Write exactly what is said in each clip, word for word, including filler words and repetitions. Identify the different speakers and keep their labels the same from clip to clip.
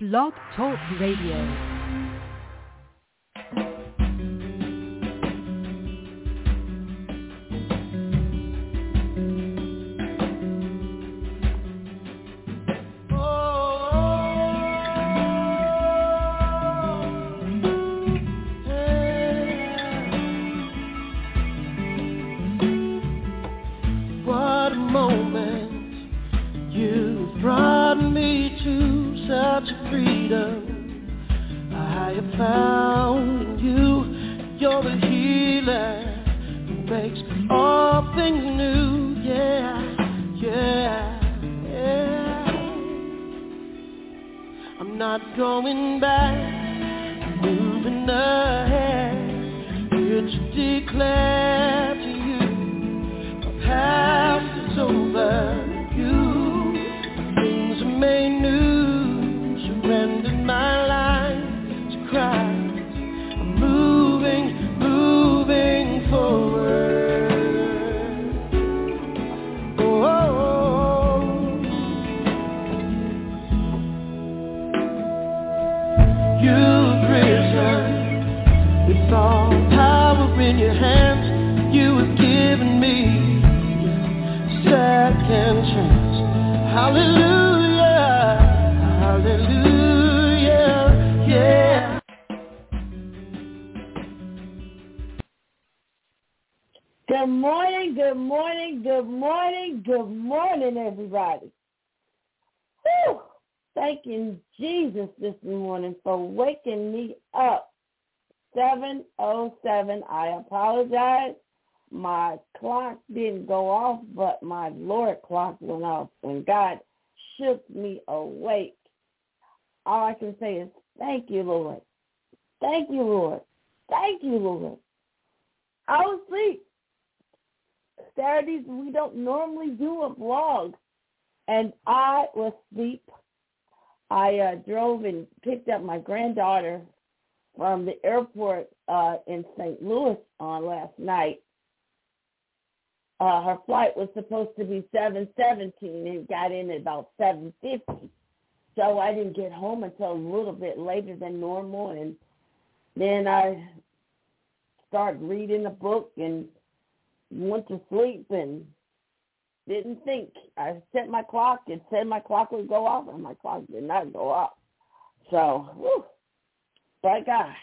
Speaker 1: Blog Talk Radio.
Speaker 2: Good morning, good morning, good morning, good morning, everybody. Whew. Thanking Jesus this morning for waking me up. seven oh seven, I apologize. My clock didn't go off, but my Lord clock went off, and God shook me awake. All I can say is, thank you, Lord. Thank you, Lord. Thank you, Lord. I was asleep. Saturdays, we don't normally do a vlog, and I was asleep. I uh, drove and picked up my granddaughter from the airport uh, in Saint Louis on last night. Uh, her flight was supposed to be seven seventeen and got in at about seven fifty. So I didn't get home until a little bit later than normal, and then I started reading a book and went to sleep and didn't think. I set my clock. It said my clock would go off, and my clock did not go off. So, whew, but God,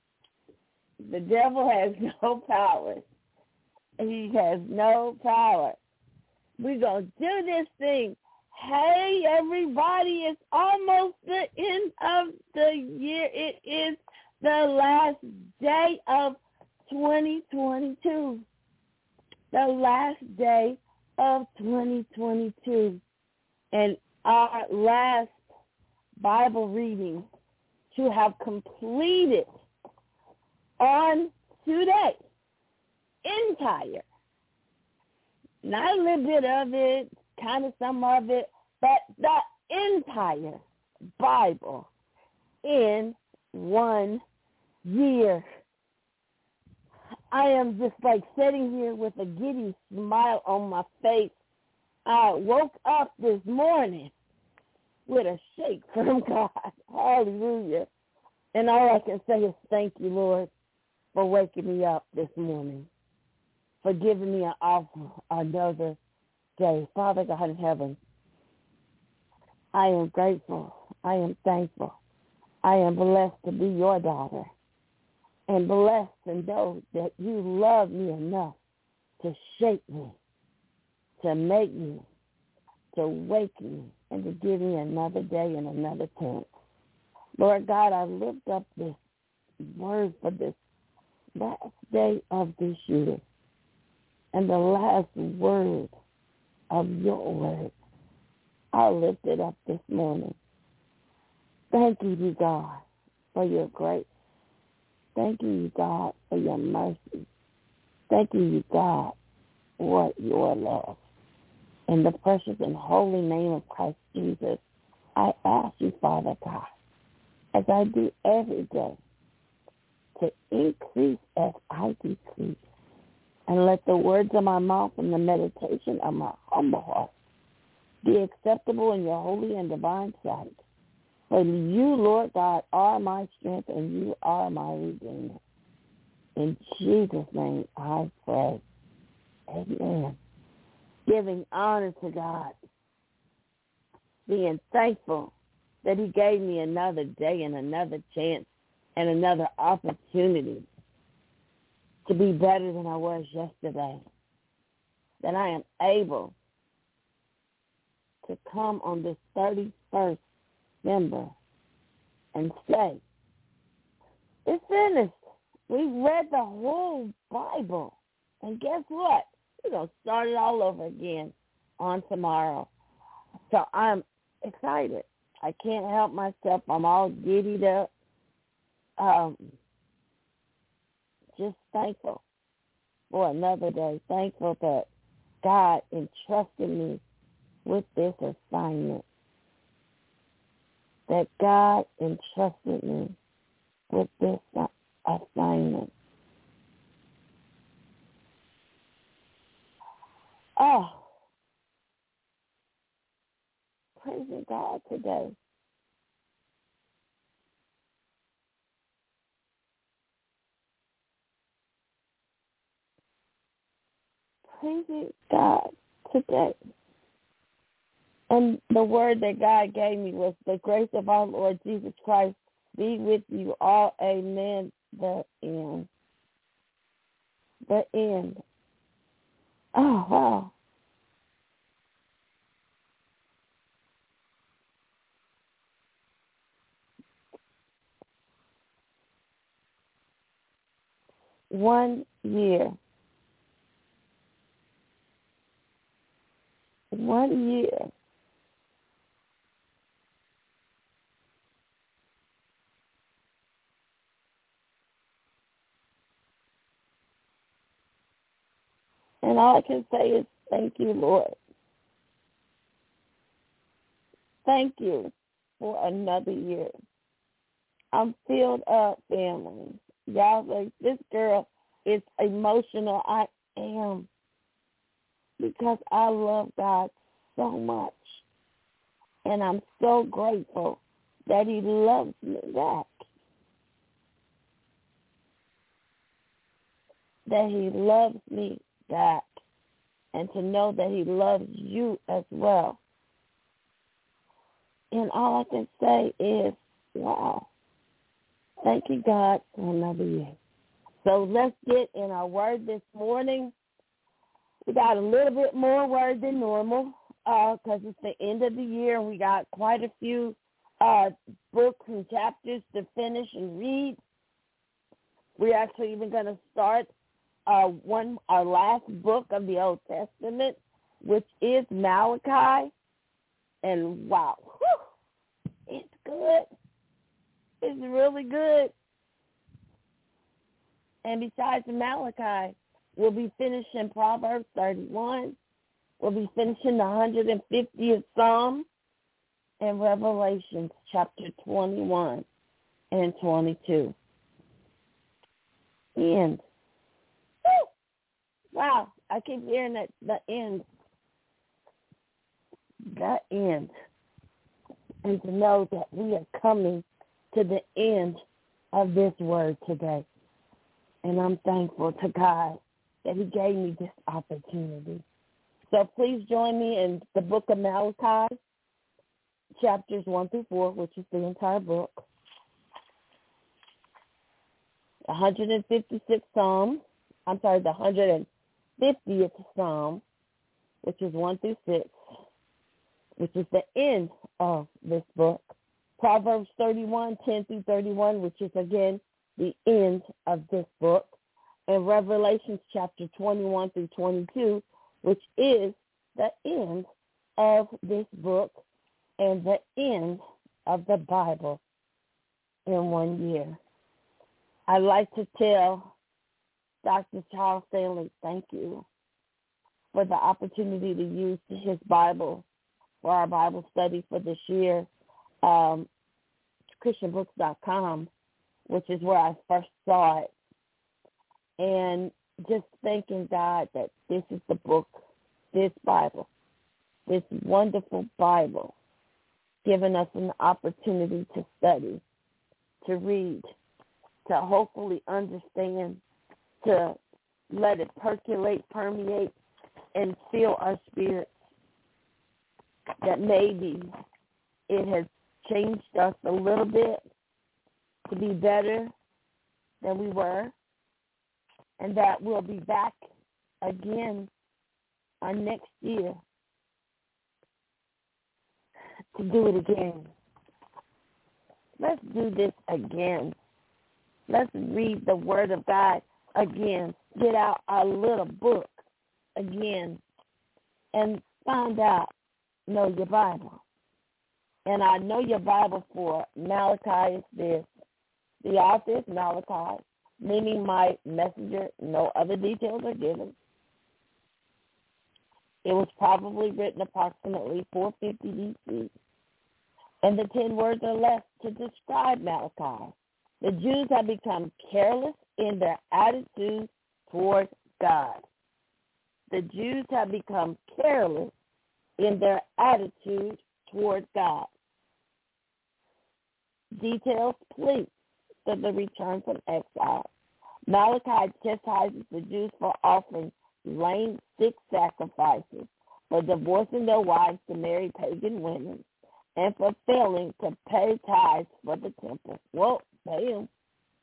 Speaker 2: the devil has no power. He has no power. We're going to do this thing. Hey, everybody, it's almost the end of the year. It is the last day of twenty twenty-two. The last day of twenty twenty-two. And our last Bible reading to have completed on today. Entire. Not a little bit of it, kind of some of it, but the entire Bible in one year. I am just like sitting here with a giddy smile on my face. I woke up this morning with a shake from God. Hallelujah. And all I can say is thank you, Lord, for waking me up this morning, for giving me an offer another day. Father God in heaven, I am grateful. I am thankful. I am blessed to be your daughter. And blessed and know that you love me enough to shape me, to make me, to wake me, and to give me another day and another chance. Lord God, I lift up this word for this last day of this year and the last word of your word. I lift it up this morning. Thank you, God, for your grace. Thank you, God, for your mercy. Thank you, God, for your love. In the precious and holy name of Christ Jesus, I ask you, Father God, as I do every day, to increase as I decrease. And let the words of my mouth and the meditation of my humble heart be acceptable in your holy and divine sight. For you, Lord God, are my strength, and you are my redeemer. In Jesus' name I pray. Amen. Giving honor to God. Being thankful that he gave me another day and another chance and another opportunity to be better than I was yesterday. That I am able to come on this thirty-first December and say, it's finished. We read the whole Bible. And guess what? We're going to start it all over again on tomorrow. So I'm excited. I can't help myself. I'm all giddied up. Um, just thankful for another day. Thankful that God entrusted me with this assignment. That God entrusted me with this assignment. Oh, praising God today. Praising God today. And the word that God gave me was, the grace of our Lord Jesus Christ be with you all. Amen. The end. The end. Oh, wow. One year. One year. And all I can say is thank you, Lord. Thank you for another year. I'm filled up, family. Y'all, like, this girl is emotional. I am. Because I love God so much. And I'm so grateful that he loves me back. That he loves me back. And to know that he loves you as well. And all I can say is, wow. Thank you, God, for another year. So let's get in our word this morning. We got a little bit more word than normal because uh, it's the end of the year. And we got quite a few uh, books and chapters to finish and read. We're actually even going to start uh, one our last book of the Old Testament, which is Malachi. And wow, whew, it's good. It's really good. And besides Malachi, we'll be finishing Proverbs thirty-one. We'll be finishing the one hundred fiftieth Psalm and Revelations chapter twenty-one and twenty-two. End. Woo! Wow, I keep hearing that, the end. The end. And to know that we are coming to the end of this word today. And I'm thankful to God that he gave me this opportunity. So please join me in the book of Malachi, chapters one through four, which is the entire book. one hundred fifty-sixth Psalm, I'm sorry, the one hundred fiftieth Psalm, which is one through six, which is the end of this book. Proverbs thirty-one, ten through thirty-one, which is, again, the end of this book. And Revelations chapter twenty-one through twenty-two, which is the end of this book and the end of the Bible in one year. I'd like to tell Doctor Charles Stanley, thank you for the opportunity to use his Bible for our Bible study for this year. Um, Christian books dot com, which is where I first saw it. And just thanking God that this is the book, this Bible, this wonderful Bible giving us an opportunity to study, to read, to hopefully understand, to let it percolate, permeate, and fill our spirits. That maybe it has changed us a little bit to be better than we were, and that we'll be back again on next year to do it again. Let's do this again. Let's read the Word of God again. Get out our little book again and find out, know your Bible. And I know your Bible for Malachi is this. The author is Malachi, meaning my messenger. No other details are given. It was probably written approximately four fifty B C. And the ten words are left to describe Malachi. The Jews have become careless in their attitude toward God. The Jews have become careless in their attitude toward God. Details please for the return from exile. Malachi chastises the Jews for offering lame, sick sacrifices, for divorcing their wives to marry pagan women, and for failing to pay tithes for the temple. Well, pay them.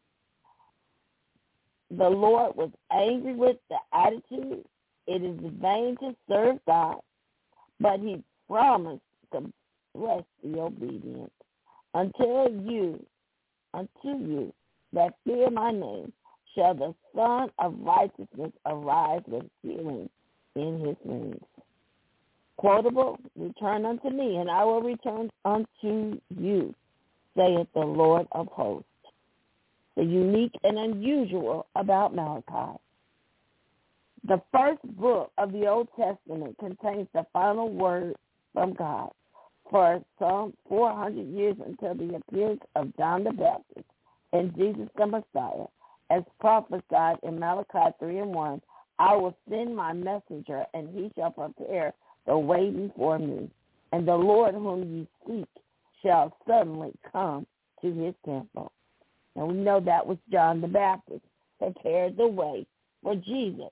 Speaker 2: The Lord was angry with the attitude. It is vain to serve God, but he promised to bless the obedient. Until you, unto you that fear my name, shall the Son of Righteousness arise with healing in his wings. Quotable, return unto me, and I will return unto you, saith the Lord of hosts. The unique and unusual about Malachi. The first book of the Old Testament contains the final word from God for some four hundred years until the appearance of John the Baptist and Jesus the Messiah, as prophesied in Malachi three and one. I will send my messenger, and he shall prepare the way before me. And the Lord whom you seek shall suddenly come to his temple. And we know that was John the Baptist, prepared the way for Jesus.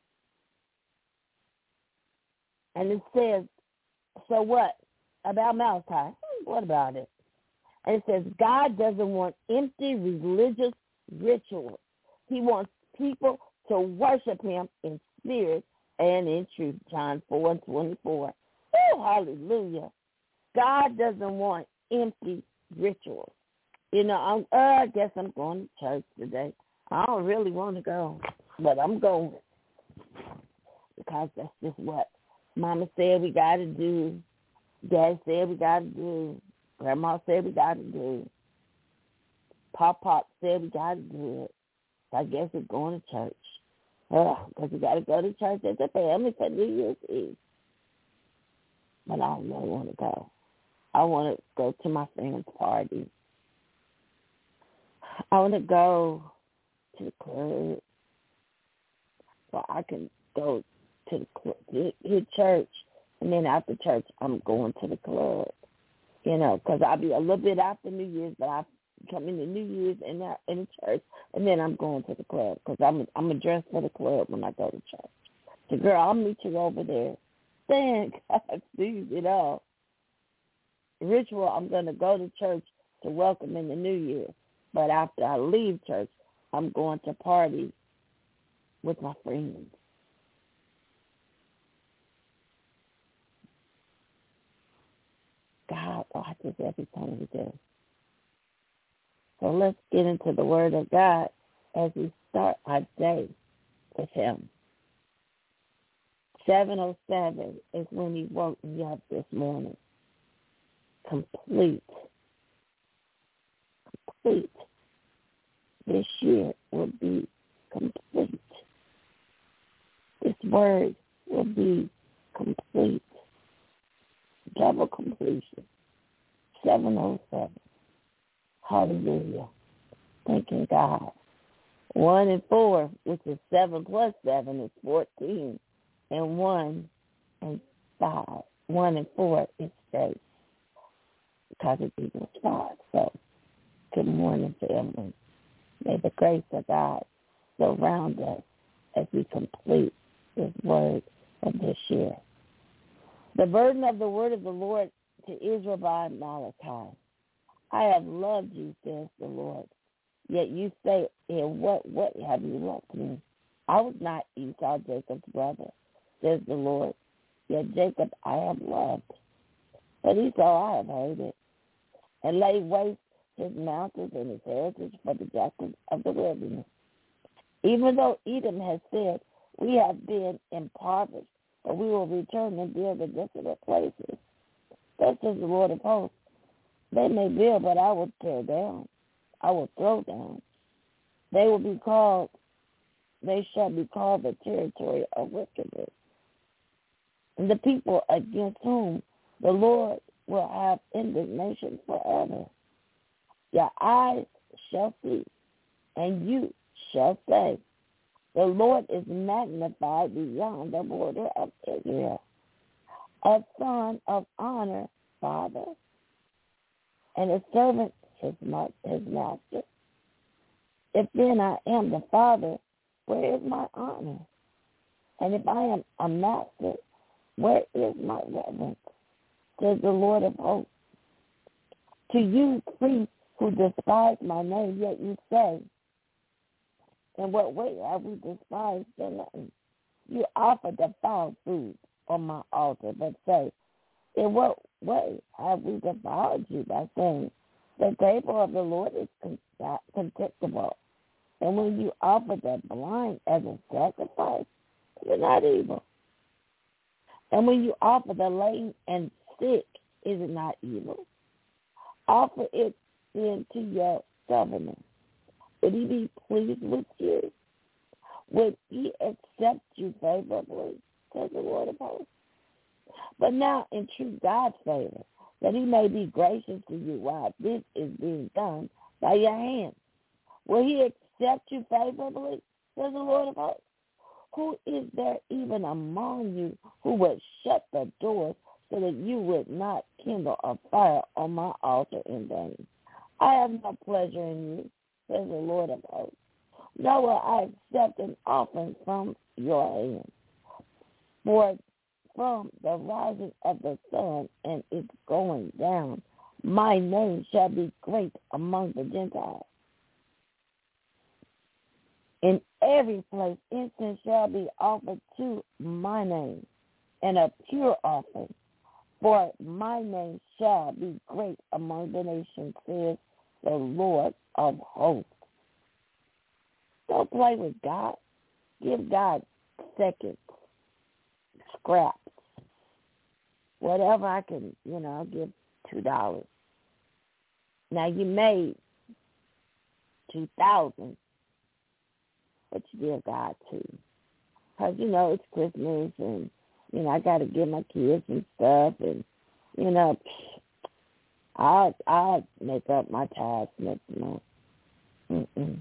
Speaker 2: And it says, so what about Malachi? What about it? And it says, God doesn't want empty religious rituals. He wants people to worship him in spirit and in truth. John four and twenty-four. Oh, hallelujah. God doesn't want empty rituals. You know, I'm, uh, I guess I'm going to church today. I don't really want to go, but I'm going because that's just what Mama said we got to do. Dad said we got to do. Grandma said we got to do. Pop Pop said we got to do it. So I guess we're going to church. Oh, because we got to go to church as a family for New Year's Eve. But I don't really want to go. I want to go to my friend's party. I want to go to the club so I can go to the club, to hit church, and then after church, I'm going to the club. You know, because I'll be a little bit after New Year's, but I come into New Year's in the, in the church, and then I'm going to the club because I'm I'm a dress for the club when I go to church. So, girl, I'll meet you over there. Thank God sees it all. Ritual, I'm going to go to church to welcome in the New Year. But after I leave church, I'm going to party with my friends. God watches everything we do. So let's get into the Word of God as we start our day with him. seven oh seven is when he woke me up this morning. Complete. Complete. This year will be complete. This word will be complete. Double completion. seven oh seven. Hallelujah. Thanking God. One and four, which is seven plus seven, is fourteen. And one and five. One and four is faith. because it's Eagles five. So, good morning, family. May the grace of God surround us as we complete this word of this year. The burden of the word of the Lord to Israel by Malachi. I have loved you, says the Lord. Yet you say, in what way have you loved me? I was not Esau, Jacob's brother, says the Lord. Yet Jacob I have loved. But Esau I have hated, and laid waste his mountains and his heritage for the jackals of the wilderness. Even though Edom has said, we have been impoverished, but we will return and build the desolate places. Thus says the Lord of hosts. They may build, but I will tear down. I will throw down. They will be called, they shall be called the territory of wickedness. And the people against whom the Lord will have indignation forever. Your eyes shall see, and you shall say, the Lord is magnified beyond the border of Israel, a son of honor, father, and a servant his, his master. If then I am the father, where is my honor? And if I am a master, where is my reverence? Says the Lord of hosts. To you priests who despise my name, yet you say, in what way have we despised the name? You offer defiled food on my altar, but say, in what way have we defiled you by saying, the table of the Lord is contemptible? And when you offer the blind as a sacrifice, you're not evil. And when you offer the lame and sick, is it not evil? Offer it then to your governor. Would he be pleased with you? Would he accept you favorably? Says the Lord of hosts. But now entreat God's favor, that he may be gracious to you while this is being done by your hands. Will he accept you favorably? Says the Lord of hosts. Who is there even among you who would shut the doors so that you would not kindle a fire on my altar in vain? I have no pleasure in you, says the Lord of hosts. Nor will I accept an offering from your hand. For from the rising of the sun and its going down, my name shall be great among the Gentiles. In every place incense shall be offered to my name, and a pure offering, for my name shall be great among the nations, says the Lord of hosts. Don't play with God. Give God seconds, scraps. Whatever I can, you know, I'll give two dollars. Now you made two thousand, but you give God two, because you know it's Christmas, and you know I got to give my kids and stuff, and you know I'll I'll make up my tithes next month. Mm-mm.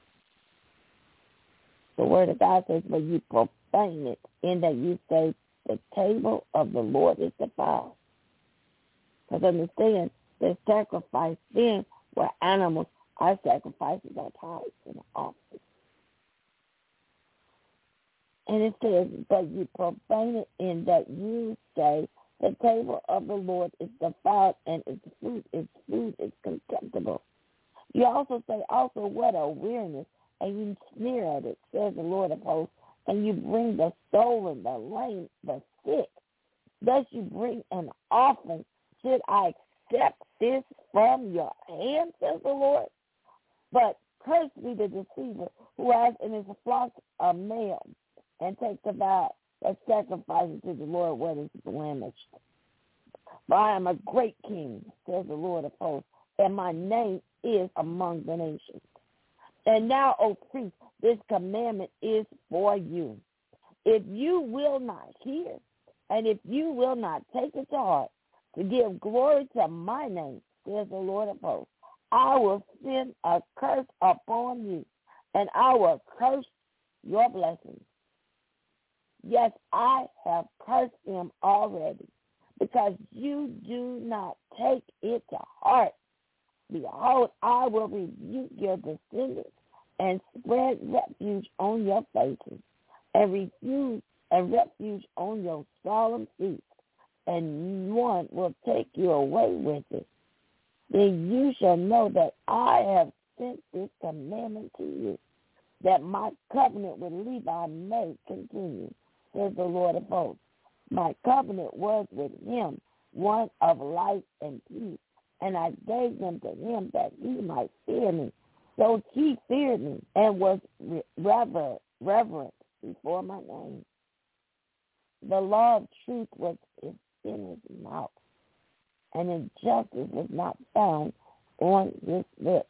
Speaker 2: The Word of God says, "But you profane it, in that you say the table of the Lord is defiled." Because understand, the sacrifice then were animals. Our sacrifices are tithes and offerings. And it says, but you profane it, in that you say the table of the Lord is defiled and its food, its food is contemptible. You also say, also, what a weariness, and you sneer at it, says the Lord of hosts, and you bring the stolen, the lame, the sick. Thus you bring an offering. Should I accept this from your hand, says the Lord? But cursed be the deceiver who has in his flock a male, and takes the vow that sacrifices to the Lord what is blemished. For I am a great king, says the Lord of hosts, and my name is among the nations. And now, O priest, this commandment is for you. If you will not hear, and if you will not take it to heart to give glory to my name, says the Lord of hosts, I will send a curse upon you, and I will curse your blessings. Yes, I have cursed them already, because you do not take it to heart. Behold, I will rebuke your descendants and spread refuge on your faces, and refuse and refuge on your solemn seats, and one will take you away with it. Then you shall know that I have sent this commandment to you, that my covenant with Levi may continue, says the Lord of hosts. My covenant was with him, one of life and peace, and I gave them to him that he might fear me. So he feared me and was reverent, reverent before my name. The law of truth was in his mouth, and injustice was not found on his lips.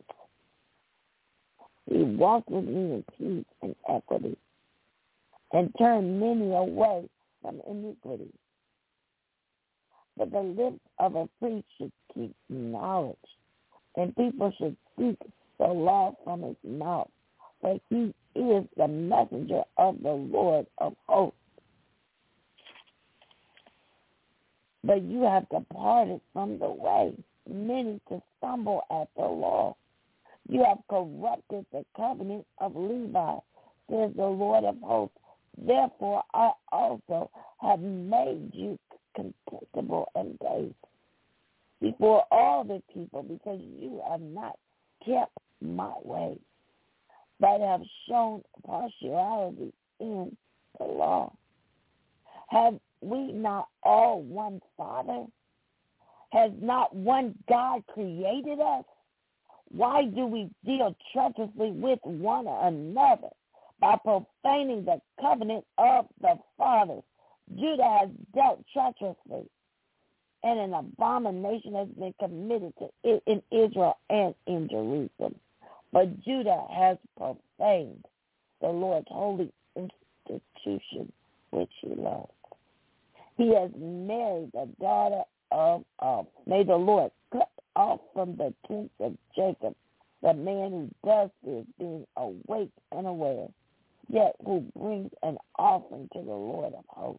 Speaker 2: He walked with me in peace and equity, and turned many away from iniquity. But the lips of a priest should keep knowledge, and people should seek the law from his mouth, for he is the messenger of the Lord of hosts. But you have departed from the way, many to stumble at the law. You have corrupted the covenant of Levi, says the Lord of hosts. Therefore I also have made you contemptible and base before all the people, because you have not kept my ways, but have shown partiality in the law. Have we not all one Father? Has not one God created us? Why do we deal treacherously with one another by profaning the covenant of the fathers? Judah has dealt treacherously, and an abomination has been committed to it in Israel and in Jerusalem. But Judah has profaned the Lord's holy institution, which he loves. He has married the daughter of, of may the Lord cut off from the tents of Jacob the man who does this, being awake and aware, yet who brings an offering to the Lord of hosts.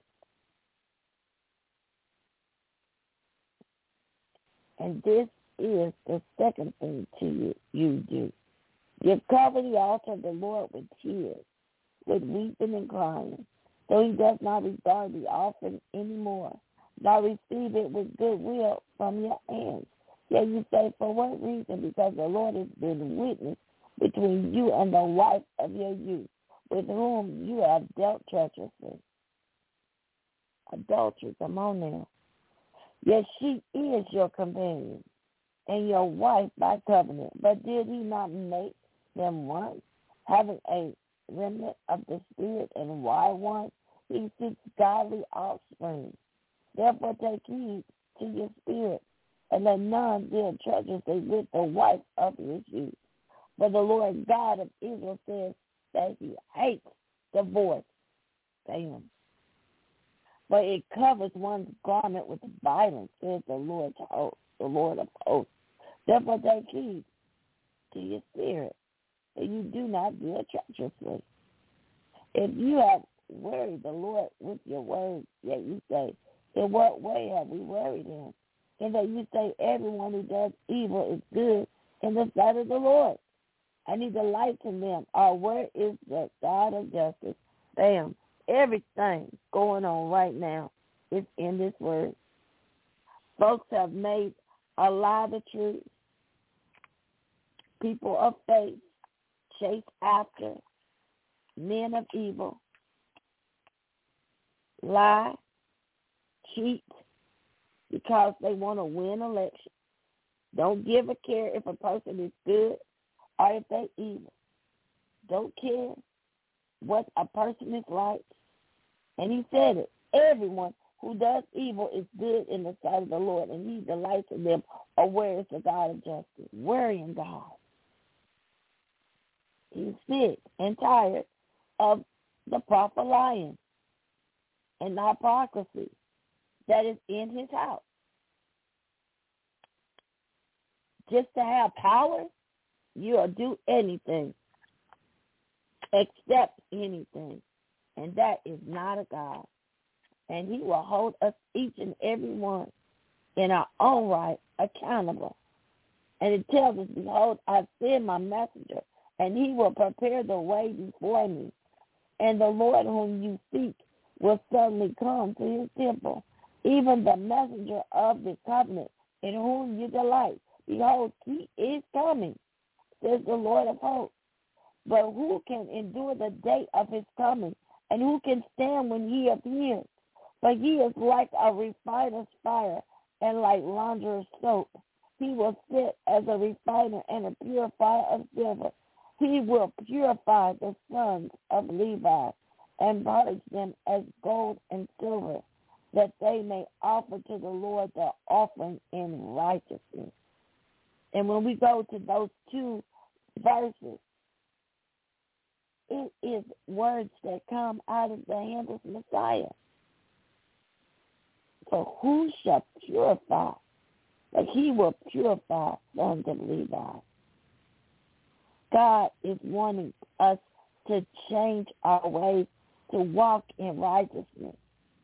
Speaker 2: And this is the second thing to you, you do. You cover the altar of the Lord with tears, with weeping and crying, so he does not regard the offering anymore, nor receive it with goodwill from your hands. Yet you say, for what reason? Because the Lord has been witness between you and the wife of your youth, with whom you have dealt treacherously. Adultery, come on now. Yet she is your companion and your wife by covenant. But did he not make them one, having a remnant of the spirit and wise one? He seeks godly offspring. Therefore take heed to your spirit, and let none deal treacherously with the wife of his youth. For the Lord God of Israel says that he hates divorce. Damn. For it covers one's garment with violence, says the Lord, host, the Lord of hosts. Therefore take heed to your spirit, that you do not deal treacherously. If you have worried the Lord with your words, yet you say, in what way have we worried him? And that you say, everyone who does evil is good in the sight of the Lord. I need to lighten them. Or where is the God of justice? Bam. Everything going on right now is in this word. Folks have made a lie the truth. People of faith chase after men of evil, lie, cheat, because they want to win election. Don't give a care if a person is good or if they're evil. Don't care what a person is like. And he said it. Everyone who does evil is good in the sight of the Lord, and he delights in them. Or where is the God of justice? Worrying God. He's sick and tired of the prophet lying and the hypocrisy that is in his house. Just to have power, you'll do anything, accept anything, and that is not a God. and he will hold us each and every one in our own right accountable. And it tells us, behold, I send my messenger, and he will prepare the way before me. And the Lord whom you seek will suddenly come to his temple, even the messenger of the covenant in whom you delight. Behold, he is coming, says the Lord of hosts. But who can endure the day of his coming, and who can stand when he appears? For he is like a refiner's fire and like launderer's soap. He will sit as a refiner and a purifier of silver. He will purify the sons of Levi and purge them as gold and silver, that they may offer to the Lord the offering in righteousness. And when we go to those two verses, it is words that come out of the hand of Messiah. For who shall purify? But he will purify sons of Levi. God is wanting us to change our ways, to walk in righteousness.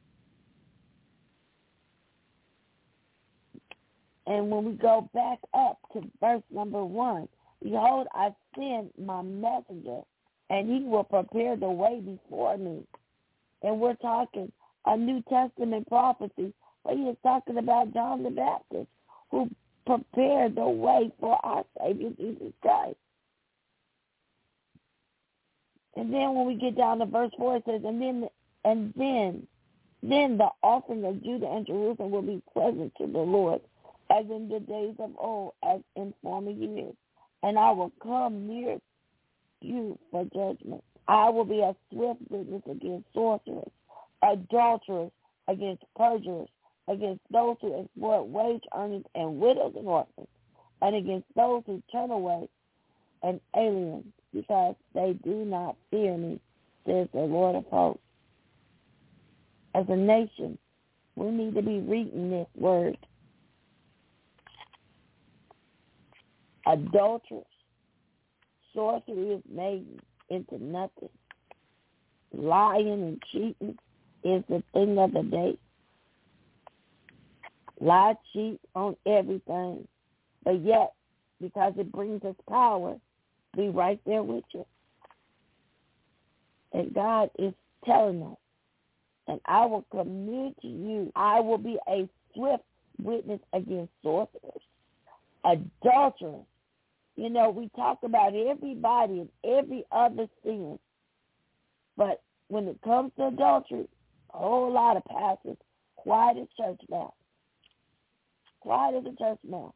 Speaker 2: And when we go back up to verse number one, behold, I send my messenger, and he will prepare the way before me. And we're talking a New Testament prophecy, but he is talking about John the Baptist, who prepared the way for our Savior Jesus Christ. And then when we get down to verse four, it says, and then, and then, then the offering of Judah and Jerusalem will be pleasant to the Lord, as in the days of old, as in former years. And I will come near you for judgment. I will be a swift witness against sorcerers, adulterers, against perjurers, against those who exploit wage earners and widows and orphans, and against those who turn away and aliens, because they do not fear me, says the Lord of hosts. As a nation, we need to be reading this word. Adulterers, sorcery is made into nothing. Lying and cheating is the thing of the day. Lie, cheat on everything. But yet, because it brings us power, be right there with you. And God is telling us, and I will commune to you, I will be a swift witness against sorcerers, adulterers. You know, we talk about everybody and every other sin, but when it comes to adultery, a whole lot of pastors, quiet as church now. Quiet as a church now.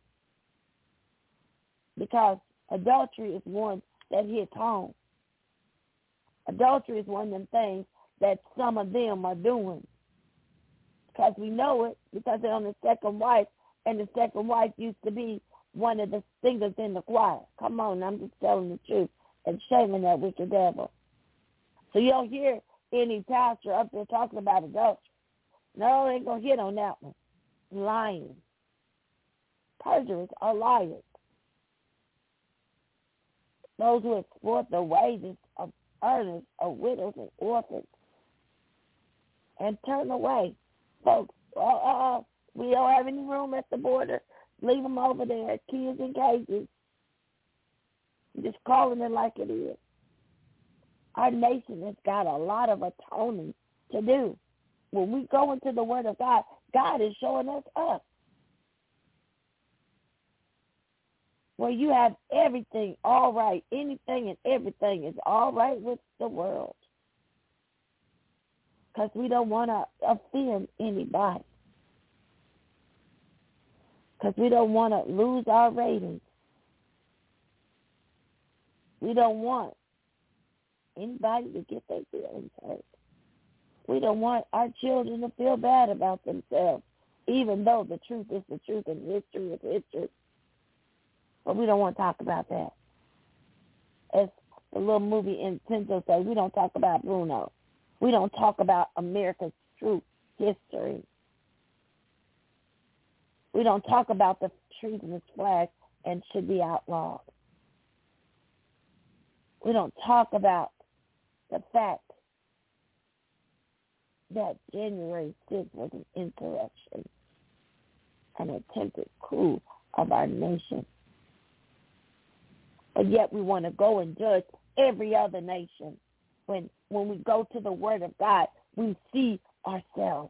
Speaker 2: Because adultery is one that hits home. Adultery is one of them things that some of them are doing. Because we know it, because they're on the second wife, and the second wife used to be one of the singers in the choir. Come on, I'm just telling the truth and shaming that wicked devil. So you don't hear any pastor up there talking about adultery. No, they ain't going to hit on that one. Lying. Perjurers are liars. Those who exploit the wages of earners, of widows and orphans, and turn away. Folks, uh, uh, we don't have any room at the border. Leave them over there, kids in cages. Just calling it like it is. Our nation has got a lot of atoning to do. When we go into the Word of God, God is showing us up. Where you have everything all right, anything and everything is all right with the world. Because we don't want to offend anybody. Because we don't want to lose our ratings. We don't want anybody to get their feelings hurt. We don't want our children to feel bad about themselves, even though the truth is the truth and history is history. But we don't want to talk about that. As the little movie in Tinto says, we don't talk about Bruno. We don't talk about America's true history. We don't talk about the treasonous flag and should be outlawed. We don't talk about the fact that January sixth was an insurrection, an attempted coup of our nation. But yet we want to go and judge every other nation. When when we go to the Word of God, we see ourselves.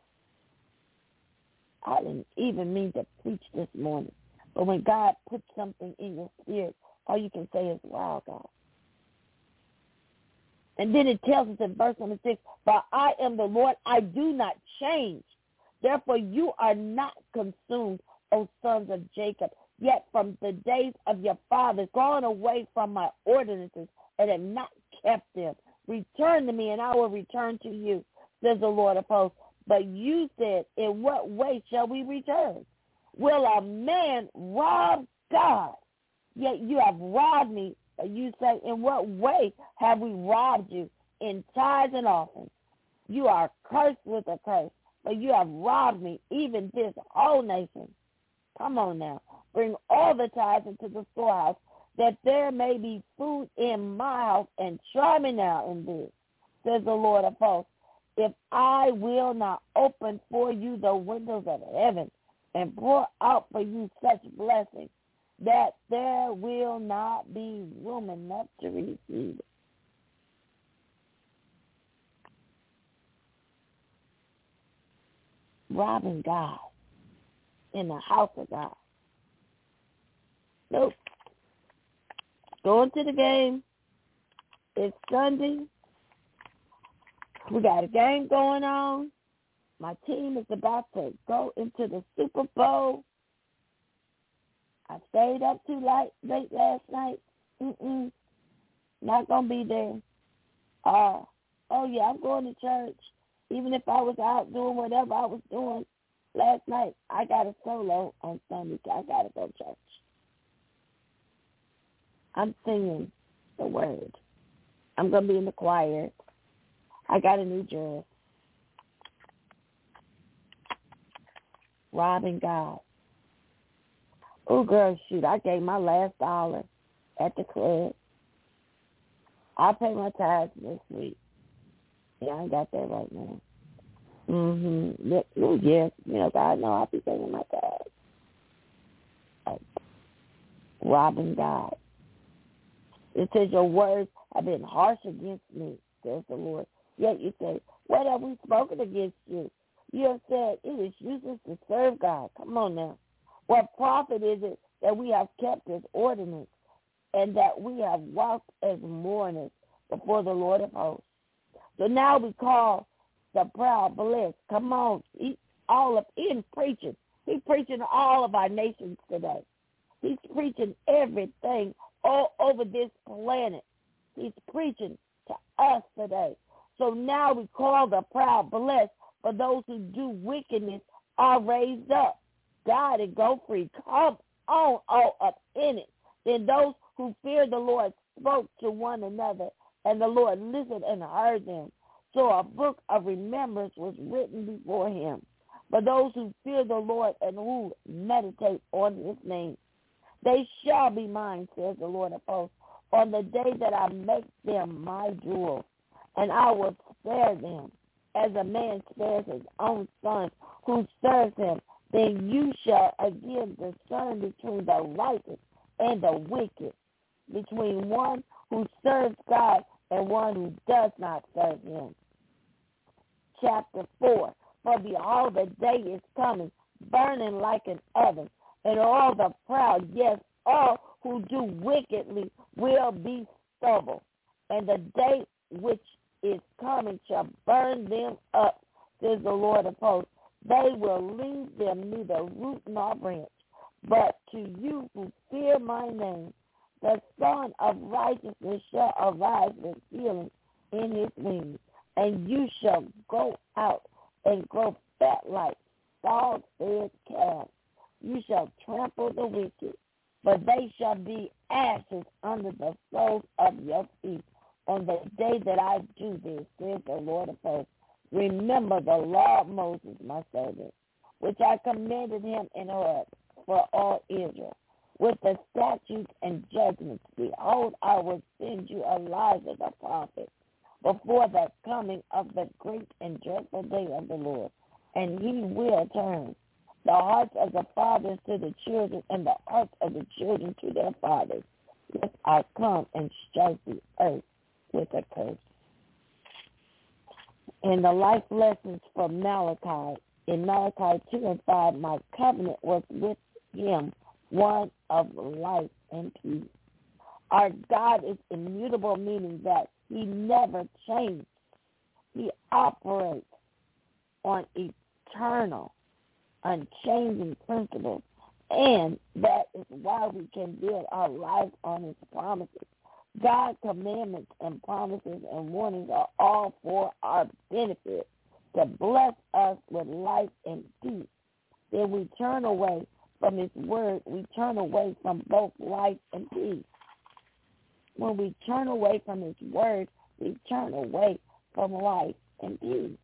Speaker 2: I didn't even mean to preach this morning. But when God puts something in your spirit, all you can say is, wow, God. And then it tells us in verse number six, for I am the Lord, I do not change. Therefore you are not consumed, O sons of Jacob. Yet from the days of your fathers, gone away from my ordinances, and have not kept them. Return to me, and I will return to you, says the Lord of hosts. But you said, in what way shall we return? Will a man rob God? Yet you have robbed me. But you say, in what way have we robbed you? In tithes and offerings. You are cursed with a curse, but you have robbed me, even this whole nation. Come on now. Bring all the tithes into the storehouse, that there may be food in my house, and try me now in this, says the Lord of hosts. If I will not open for you the windows of heaven and pour out for you such blessings that there will not be room enough to receive it. Robbing God in the house of God. Nope. Going to the game. It's Sunday. We got a game going on. My team is about to go into the Super Bowl. I stayed up too late, late last night. Mm-mm. Not going to be there. Uh, oh, yeah, I'm going to church. Even if I was out doing whatever I was doing last night, I got a solo on Sunday. I got to go to church. I'm singing the word. I'm going to be in the choir. I got a new dress. Robbing God. Oh, girl, shoot, I gave my last dollar at the club. I'll pay my tithes this week. Yeah, I ain't got that right now. Mm-hmm. Yeah, oh, yes, you know, God know I'll be paying my tithes. Like, robbing God. It says your words have been harsh against me, says the Lord. Yet you say, what have we spoken against you? You have said it is useless to serve God. Come on now. What profit is it that we have kept his ordinance and that we have walked as mourners before the Lord of hosts? So now we call the proud blessed. Come on. He, all of him preaching. He's preaching to all of our nations today. He's preaching everything all over this planet. He's preaching to us today. So now we call the proud blessed, for those who do wickedness are raised up. God and go free. Come on all up in it. Then those who fear the Lord spoke to one another, and the Lord listened and heard them. So a book of remembrance was written before him. For those who fear the Lord and who meditate on his name, they shall be mine, says the Lord of hosts, on the day that I make them my jewel. And I will spare them as a man spares his own son who serves him. Then you shall again discern between the righteous and the wicked, between one who serves God and one who does not serve him. Chapter four. For behold, the day is coming, burning like an oven, and all the proud, yes, all who do wickedly will be stubble. And the day which is coming shall burn them up, says the Lord of hosts. They will leave them neither root nor branch. But to you who fear my name, the Son of Righteousness shall arise with healing in his wings, and you shall go out and grow fat like stall-fed calves. You shall trample the wicked, but they shall be ashes under the soles of your feet. On the day that I do this, says the Lord of hosts, remember the law of Moses, my servant, which I commanded him in Horeb for all Israel, with the statutes and judgments. Behold, I will send you Elijah the prophet before the coming of the great and dreadful day of the Lord. And he will turn the hearts of the fathers to the children and the hearts of the children to their fathers, lest I come and strike the earth with a curse. In the life lessons from Malachi, in Malachi two and five, my covenant was with him, one of life and peace. Our God is immutable, meaning that he never changes. He operates on eternal, unchanging principles, and that is why we can build our lives on his promises. God's commandments and promises and warnings are all for our benefit, to bless us with life and peace. Then we turn away from his word. We turn away from both life and peace. When we turn away from his word, we turn away from life and peace.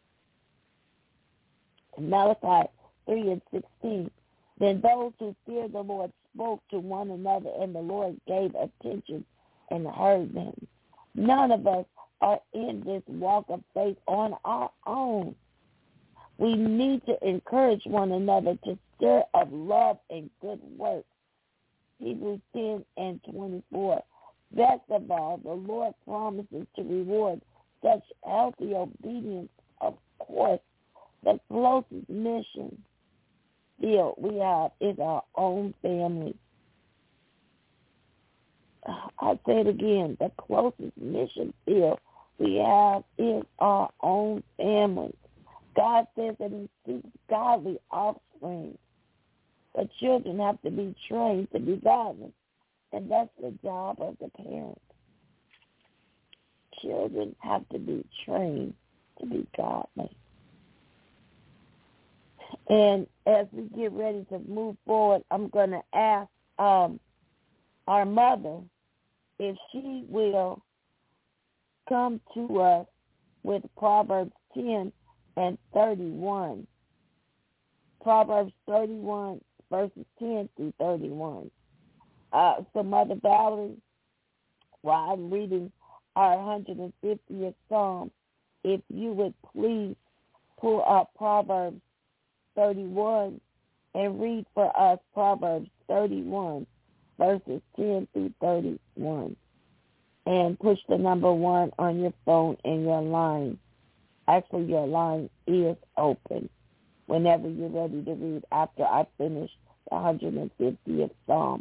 Speaker 2: In Malachi three and sixteen, then those who feared the Lord spoke to one another, and the Lord gave attention and heard them. None of us are in this walk of faith on our own. We need to encourage one another to stir up love and good works. Hebrews ten and twenty-four. Best of all, the Lord promises to reward such healthy obedience. Of course, the closest mission field we have is our own family. I'll say it again. The closest mission field we have is our own family. God says that he seeks godly offspring. The children have to be trained to be godly, and that's the job of the parents. Children have to be trained to be godly. And as we get ready to move forward, I'm going to ask um, our mother if she will come to us with Proverbs ten and thirty-one. Proverbs thirty-one, verses ten through thirty-one. Uh, so, Mother Valerie, while I'm reading our one hundred fiftieth Psalm, if you would please pull up Proverbs thirty-one and read for us Proverbs thirty-one, verses ten through thirty-one. And push the number one on your phone and your line. Actually, your line is open whenever you're ready to read after I finish the one hundred fiftieth Psalm.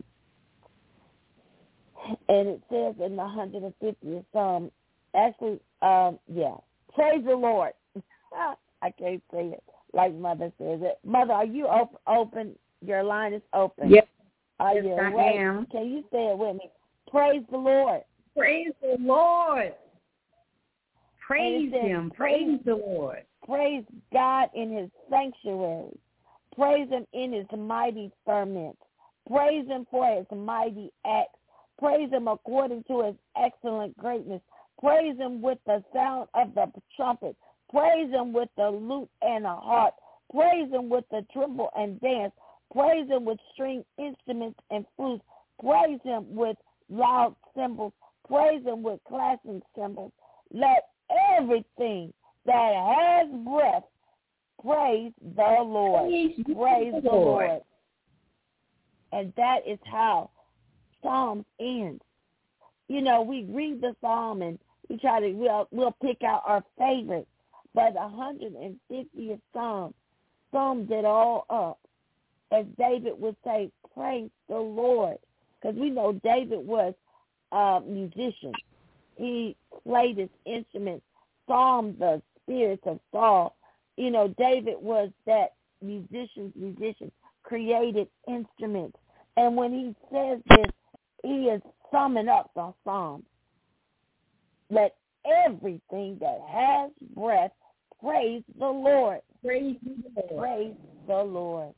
Speaker 2: And it says in the one hundred fiftieth Psalm, actually, um, yeah, praise the Lord. I can't say it like Mother says it. Mother, are you op- open? Your line is open.
Speaker 3: Yes,
Speaker 2: Are
Speaker 3: yes
Speaker 2: you
Speaker 3: I
Speaker 2: awake?
Speaker 3: am.
Speaker 2: Can you say it with me? Praise the Lord.
Speaker 3: Praise the Lord. Praise
Speaker 2: says,
Speaker 3: him. Praise the Lord.
Speaker 2: Praise God in his sanctuary. Praise him in his mighty firmament. Praise him for his mighty acts. Praise him according to his excellent greatness. Praise him with the sound of the trumpet. Praise him with the lute and a harp. Praise him with the timbrel and dance. Praise him with string instruments and flutes. Praise him with loud cymbals. Praise him with clashing cymbals. Let everything that has breath praise the Lord.
Speaker 3: Praise,
Speaker 2: Praise
Speaker 3: the
Speaker 2: the
Speaker 3: Lord.
Speaker 2: Lord. And that is how Psalms ends. You know, we read the Psalm and we try to, we'll, we'll pick out our favorites. But the one hundred fiftieth Psalm sums it all up. As David would say, praise the Lord. Because we know David was a musician. He played his instrument, psalmed the spirits of Saul. You know, David was that musician's musician, created instruments. And when he says this, he is summing up the Psalms. Let everything that has breath praise the Lord.
Speaker 3: Praise the Lord.
Speaker 2: Praise the Lord.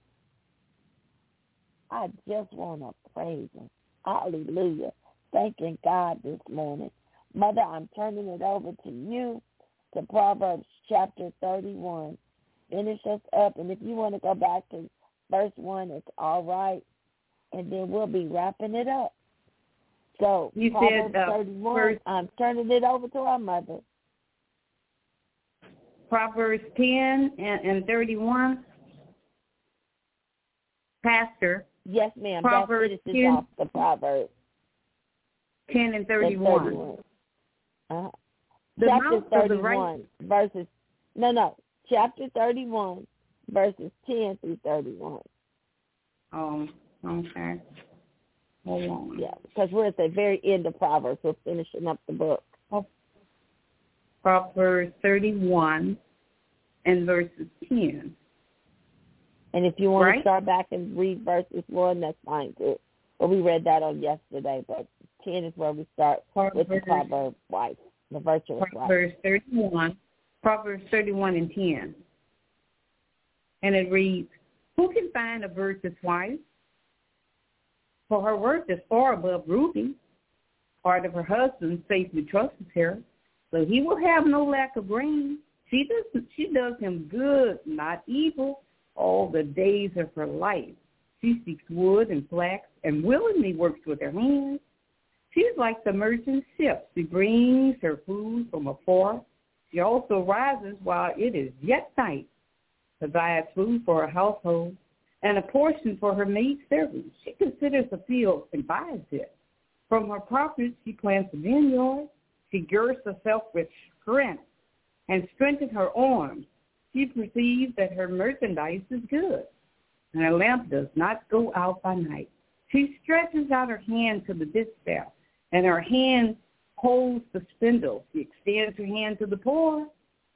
Speaker 2: I just want to praise him. Hallelujah. Thanking God this morning. Mother, I'm turning it over to you, to Proverbs chapter thirty-one. Finish us up, and if you want to go back to verse one, it's all right, and then we'll be wrapping it up. So
Speaker 3: You
Speaker 2: Proverbs
Speaker 3: said uh,
Speaker 2: thirty-one,
Speaker 3: verse,
Speaker 2: I'm turning it over to our mother.
Speaker 3: Proverbs ten and, and thirty-one. Pastor.
Speaker 2: Yes, ma'am.
Speaker 3: Proverbs
Speaker 2: that finishes off the Proverbs.
Speaker 3: ten and thirty-one.
Speaker 2: Uh-huh.
Speaker 3: The
Speaker 2: Chapter thirty-one,
Speaker 3: right...
Speaker 2: verses, no, no, chapter thirty-one, verses ten through thirty-one.
Speaker 3: Oh, okay. Hold on.
Speaker 2: Yeah, because we're at the very end of Proverbs. We're finishing up the book.
Speaker 3: Oh. Proverbs thirty-one and verses ten.
Speaker 2: And if you want
Speaker 3: right?
Speaker 2: to start back and read verses one, that's fine too. But we read that on yesterday. But ten is where we start Proverbs, with the proverb wife, the virtuous wife.
Speaker 3: Proverbs thirty-one, Proverbs thirty-one and ten. And it reads, "Who can find a virtuous wife? For her worth is far above ruby. Part of her husband safely trusts her, so he will have no lack of grain. She does, she does him good, not evil, all the days of her life. She seeks wood and flax and willingly works with her hands. She is like the merchant ship. She brings her food from afar. She also rises while it is yet night, provides food for her household and a portion for her maid servants. She considers a field and buys it. From her profits she plants a vineyard. She girds herself with strength and strengthens her arms. She perceives that her merchandise is good, and her lamp does not go out by night. She stretches out her hand to the distaff, and her hand holds the spindle. She extends her hand to the poor.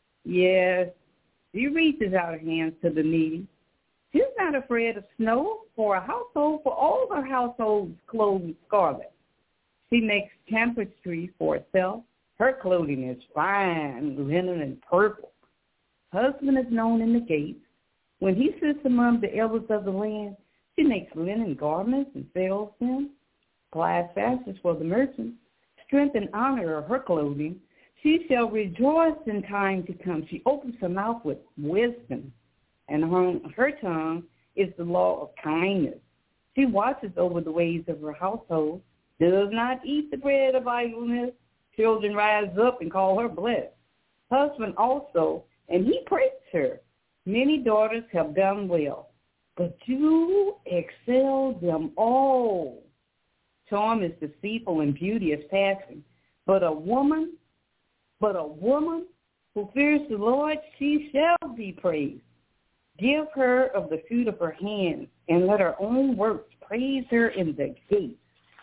Speaker 3: Yes, she reaches out her hands to the needy. She's not afraid of snow for a household, for all her household's clothed with scarlet. She makes tapestry for herself. Her clothing is fine linen and purple. Husband is known in the gates. When he sits among the elders of the land, she makes linen garments and sells them. Plies sashes for the merchants. Strength and honor are her clothing. She shall rejoice in time to come. She opens her mouth with wisdom, and her, her tongue is the law of kindness. She watches over the ways of her household, does not eat the bread of idleness. Children rise up and call her blessed. Husband also, and he praises her. Many daughters have done well, but you excel them all. Charm is deceitful and beauty is passing, but a woman, but a woman who fears the Lord, she shall be praised. Give her of the fruit of her hands, and let her own works praise her in the gates.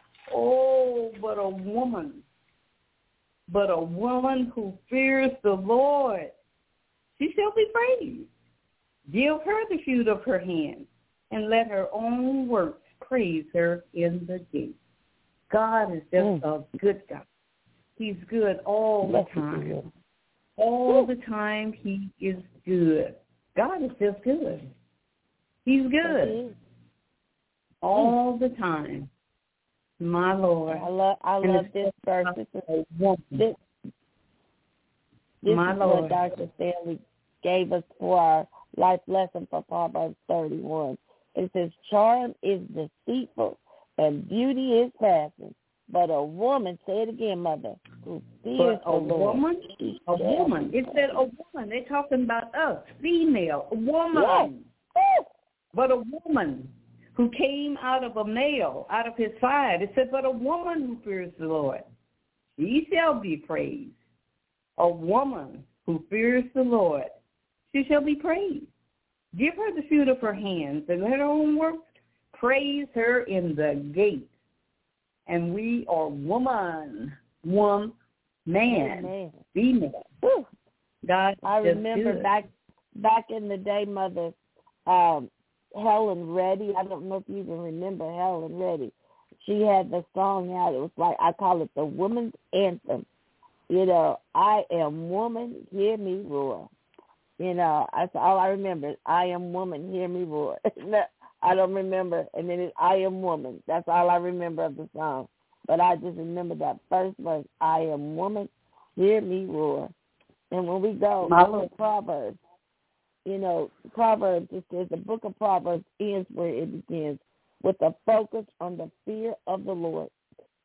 Speaker 3: Oh, but a woman, but a woman who fears the Lord, she shall be praised. Give her the fruit of her hands, and let her own works praise her in the gates. God is just mm. a good God. He's good all the time. All the time he is good. God is just good. He's good. All the time. My Lord.
Speaker 2: I love I love this verse. This is, this, this
Speaker 3: My
Speaker 2: is
Speaker 3: Lord.
Speaker 2: what Doctor Stanley gave us for our life lesson for Proverbs thirty-one. It says, charm is deceitful and beauty is passing. But a woman, say it again, Mother, who fears
Speaker 3: but a
Speaker 2: the Lord,
Speaker 3: woman, a woman. It said a woman. They're talking about us, female, a woman.
Speaker 2: Yes.
Speaker 3: But a woman who came out of a male, out of his side. It said, but a woman who fears the Lord, she shall be praised. A woman who fears the Lord, she shall be praised. Give her the fruit of her hands, and let her own work praise her in the gate. And we are woman, one, man,
Speaker 2: Amen.
Speaker 3: female.
Speaker 2: Whew.
Speaker 3: God
Speaker 2: I remember
Speaker 3: good.
Speaker 2: back back in the day, Mother, um, Helen Reddy. I don't know if you even remember Helen Reddy. She had the song out. It was like, I call it the woman's anthem. You know, I am woman, hear me roar. You know, that's all I remember. I am woman, hear me roar. I don't remember. And then it's I am woman. That's all I remember of the song. But I just remember that first verse, I am woman, hear me roar. And when we go to Proverbs, you know, Proverbs, it says the book of Proverbs ends where it begins, with a focus on the fear of the Lord.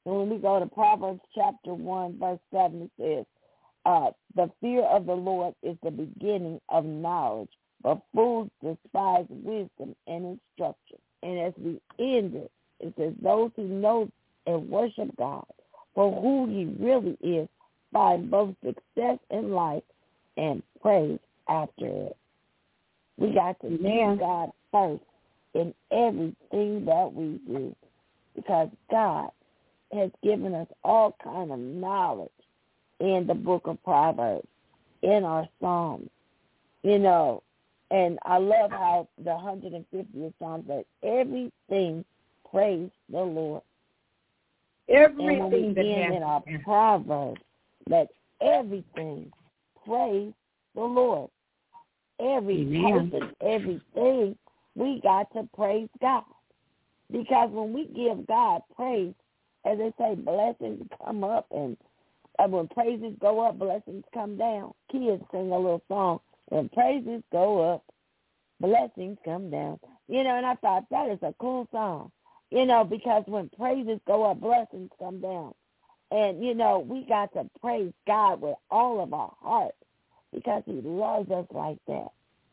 Speaker 2: And when we go to Proverbs chapter one, verse seven, it says, uh, the fear of the Lord is the beginning of knowledge, but fools despise wisdom and instruction. And as we end it, it says, those who know and worship God for who he really is find both success in life and praise after it. We got to keep God first in everything that we do, because God has given us all kind of knowledge in the book of Proverbs, in our Psalms, you know. And I love how the one hundred fiftieth Psalm says, everything praise the Lord.
Speaker 3: Everything
Speaker 2: and when we
Speaker 3: that
Speaker 2: end
Speaker 3: has
Speaker 2: in our Proverbs, let everything praise the Lord. Every
Speaker 3: Amen.
Speaker 2: person, everything, we got to praise God. Because when we give God praise, as they say, blessings come up, and uh, when praises go up, blessings come down. Kids sing a little song, when praises go up, blessings come down. You know, and I thought that is a cool song, you know, because when praises go up, blessings come down. And, you know, we got to praise God with all of our heart, because he loves us like that.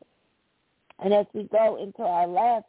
Speaker 2: And as we go into our last,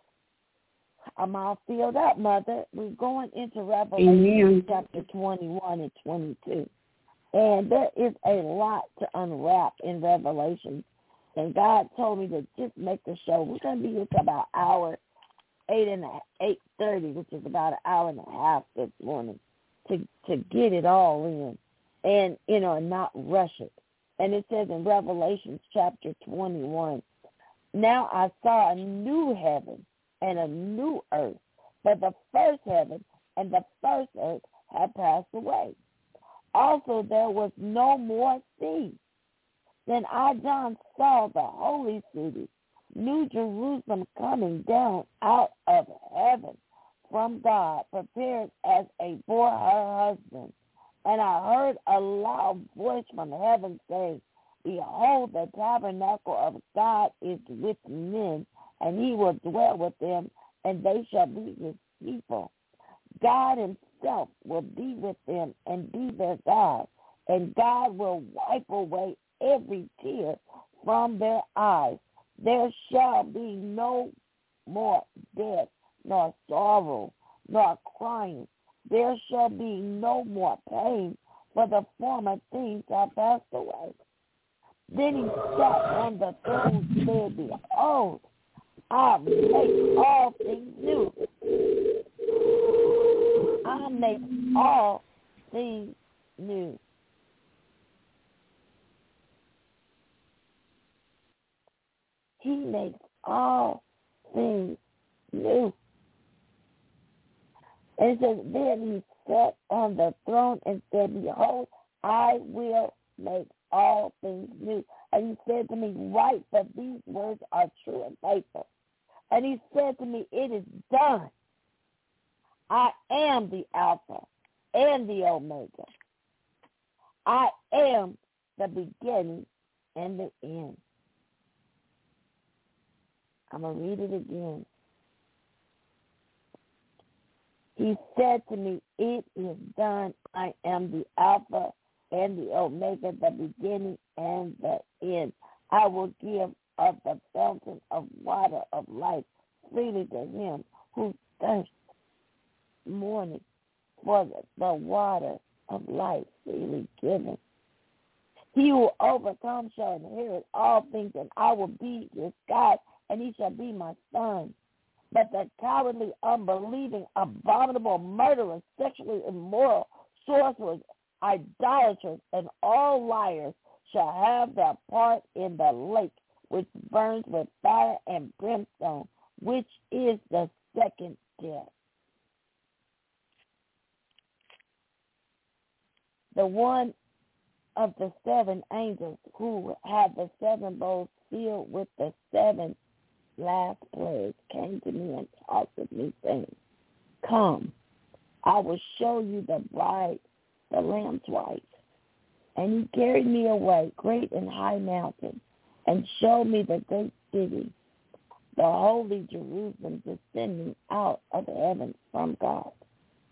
Speaker 2: I'm all filled up, Mother. We're going into Revelation
Speaker 3: Amen.
Speaker 2: chapter twenty-one and twenty-two. And there is a lot to unwrap in Revelation. And God told me to just make the show. We're going to be here till about hour eight and eight thirty, which is about an hour and a half this morning, to to get it all in, and you know, and not rush it. And it says in Revelation chapter twenty-one, now I saw a new heaven and a new earth, but the first heaven and the first earth had passed away. Also there was no more sea. Then I, John, saw the holy city, New Jerusalem, coming down out of heaven from God, prepared as a for her husband. And I heard a loud voice from heaven saying, behold, the tabernacle of God is with men, and he will dwell with them, and they shall be his people. God himself will be with them and be their God, and God will wipe away every tear from their eyes. There shall be no more death, nor sorrow, nor crying. There shall be no more pain, for the former things have passed away. Then he sat on the throne and said, behold, I make all things new. I make all things new. He makes all things new. And it says, then he sat on the throne and said, behold, I will make all things new. And he said to me, write, for these words are true and faithful. And he said to me, it is done. I am the Alpha and the Omega. I am the beginning and the end. I'm going to read it again. He said to me, it is done. I am the Alpha and the Omega, the beginning and the end. I will give of the fountain of water of life freely to him who thirsts morning for the, the water of life freely given. He who overcomes shall inherit all things, and I will be his God, and he shall be my son. But the cowardly, unbelieving, abominable, murderers, sexually immoral, sorcerers, idolaters, and all liars shall have their part in the lake, which burns with fire and brimstone, which is the second death. The one of the seven angels who had the seven bowls filled with the seven last plagues came to me and talked with me, saying, come, I will show you the bride, the Lamb's wife. And he carried me away, great and high mountain, and showed me the great city, the holy Jerusalem, descending out of heaven from God,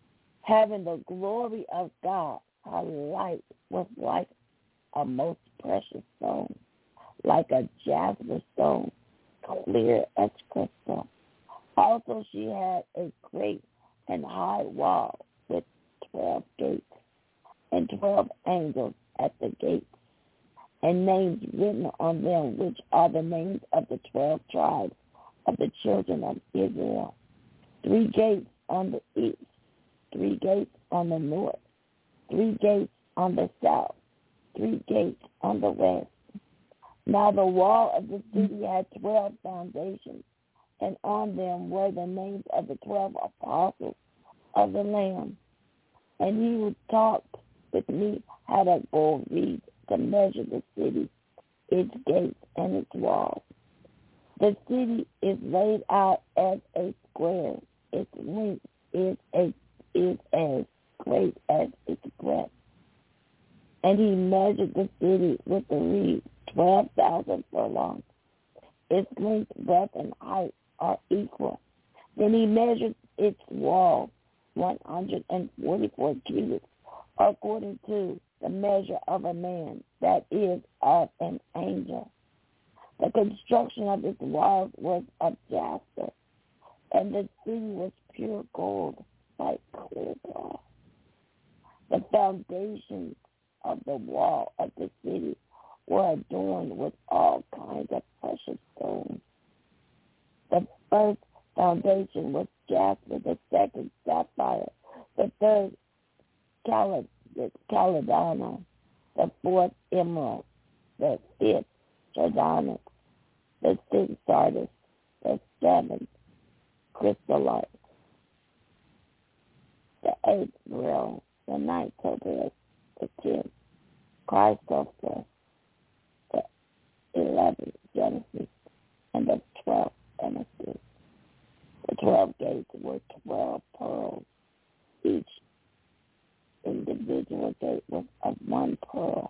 Speaker 2: having the glory of God. Her light was like a most precious stone, like a jasper stone, clear as crystal. Also she had a great and high wall with twelve gates and twelve angels at the gates, and names written on them, which are the names of the twelve tribes of the children of Israel. Three gates on the east, three gates on the north, three gates on the south, three gates on the west. Now the wall of the city had twelve foundations, and on them were the names of the twelve apostles of the Lamb. And he who talked with me had a gold reed to measure the city, its gates, and its walls. The city is laid out as a square. Its length is a is as great as its breadth. And he measured the city with the reed, twelve thousand furlongs. Its length, breadth, and height are equal. Then he measured its wall, one hundred forty-four cubits, according to the measure of a man, that is, of an angel. The construction of its walls was of jasper, and the city was pure gold, like clear glass. The foundations of the wall of the city were adorned with all kinds of precious stones. The first foundation was jasper, the second sapphire, the third caledona, the fourth emerald, the fifth sardonyx, the sixth sardis, the seventh chrysolite, the eighth beryl, the ninth topaz, the tenth chrysoprase, the eleventh genesis, and the twelfth amethyst. The twelve gates were twelve pearls. Each individual gate was of one pearl.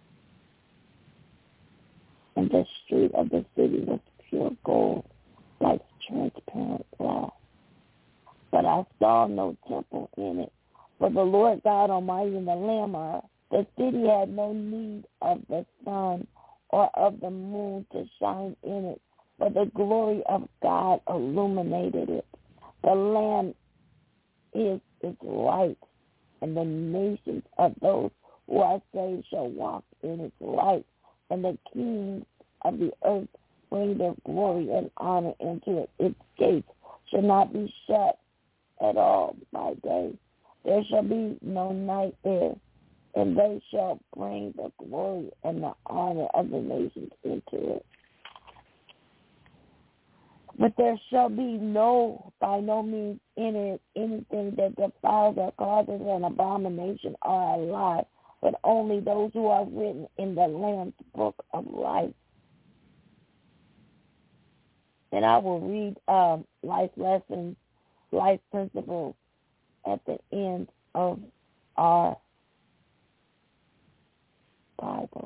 Speaker 2: And the street of the city was pure gold, like transparent glass. But I saw no temple in it, for the Lord God Almighty and the Lamb are. The city had no need of the sun or of the moon to shine in it, for the glory of God illuminated it. The Lamb is its light, and the nations of those who are saved shall walk in its light, and the kings of the earth bring their glory and honor into it. Its gates shall not be shut at all by day. There shall be no night there, and they shall bring the glory and the honor of the nations into it. But there shall be no, by no means in it, anything that defiles or causes an abomination or a lie, but only those who are written in the Lamb's book of life. And I will read um, life lessons, life principles at the end of our Bible.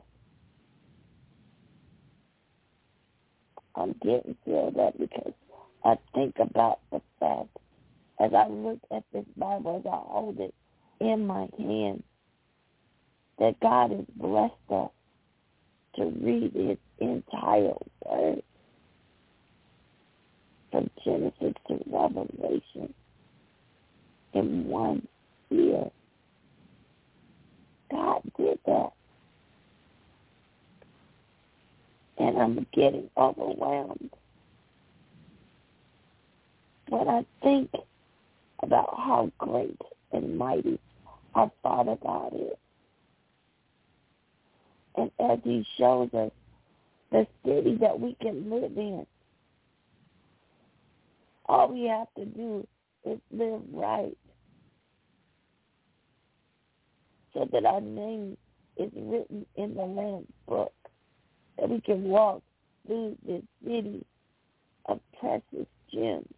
Speaker 2: I'm getting filled up because I think about the fact, as I look at this Bible, as I hold it in my hand, that God has blessed us to read His entire Word from Genesis to Revelation in one year. God did that. And I'm getting overwhelmed when I think about how great and mighty our Father God is. And as He shows us the city that we can live in, all we have to do is live right so that our name is written in the Lamb's book, that we can walk through this city of precious gems,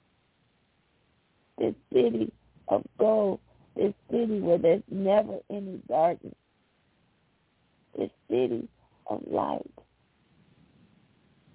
Speaker 2: this city of gold, this city where there's never any darkness, this city of light.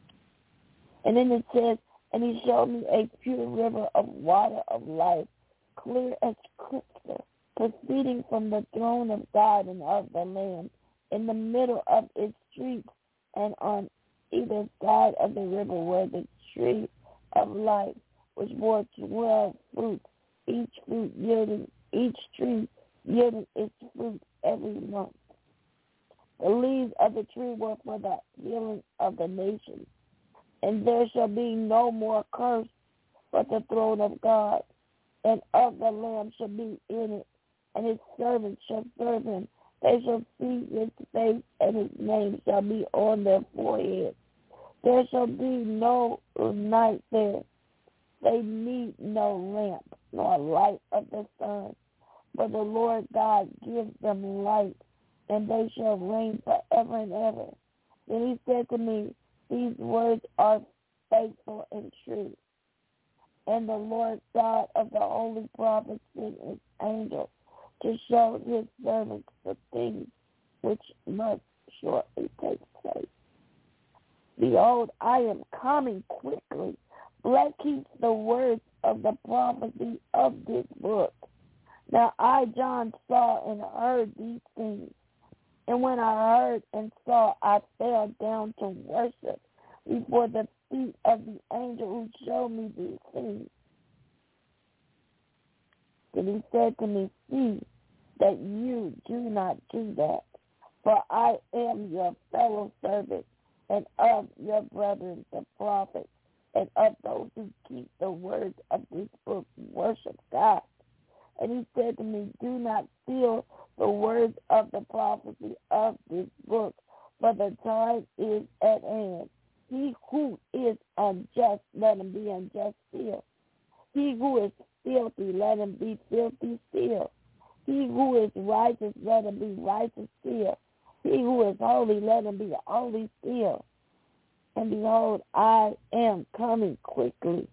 Speaker 2: And then it says, and He showed me a pure river of water of life, clear as crystal, proceeding from the throne of God and of the Lamb, in the middle of its streets and on either side of the river were the tree of life, which bore twelve fruits, each fruit yielding, each tree yielding its fruit every month. The leaves of the tree were for the healing of the nations. And there shall be no more curse, but the throne of God and of the Lamb shall be in it, and his servants shall serve him. They shall see his face, and his name shall be on their foreheads. There shall be no night there. They need no lamp, nor light of the sun, for the Lord God gives them light, and they shall reign forever and ever. Then he said to me, these words are faithful and true. And the Lord God of the holy prophets sent his angel to show his servants the things which must shortly take place. Behold, I am coming quickly. Blessed keeps the words of the prophecy of this book. Now I, John, saw and heard these things. And when I heard and saw, I fell down to worship before the feet of the angel who showed me these things. Then he said to me, see that you do not do that, for I am your fellow servant and of your brethren the prophets, and of those who keep the words of this book, worship God. And he said to me, do not seal the words of the prophecy of this book, for the time is at hand. He who is unjust, let him be unjust still. He who is filthy, let him be filthy still. He who is righteous, let him be righteous still. He who is holy, let him be holy still. And behold, I am coming quickly,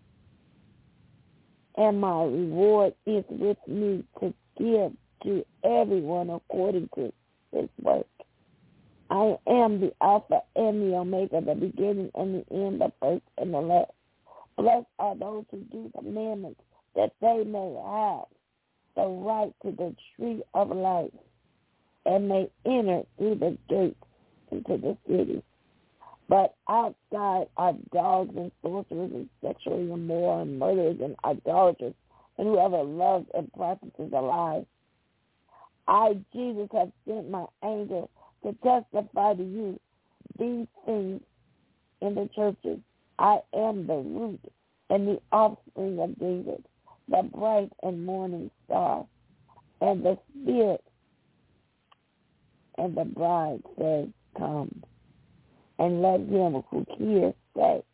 Speaker 2: and my reward is with me to give to everyone according to his work. I am the Alpha and the Omega, the beginning and the end, the first and the last. Blessed are those who do commandments, that they may have the right to the tree of life, and may enter through the gates into the city. But outside are dogs and sorcerers and sexually immoral and murderers and idolaters and whoever loves and practices a lie. I, Jesus, have sent my angel to testify to you these things in the churches. I am the root and the offspring of David, the bright and morning star. And the Spirit and the bride says, come. And let him who hears say,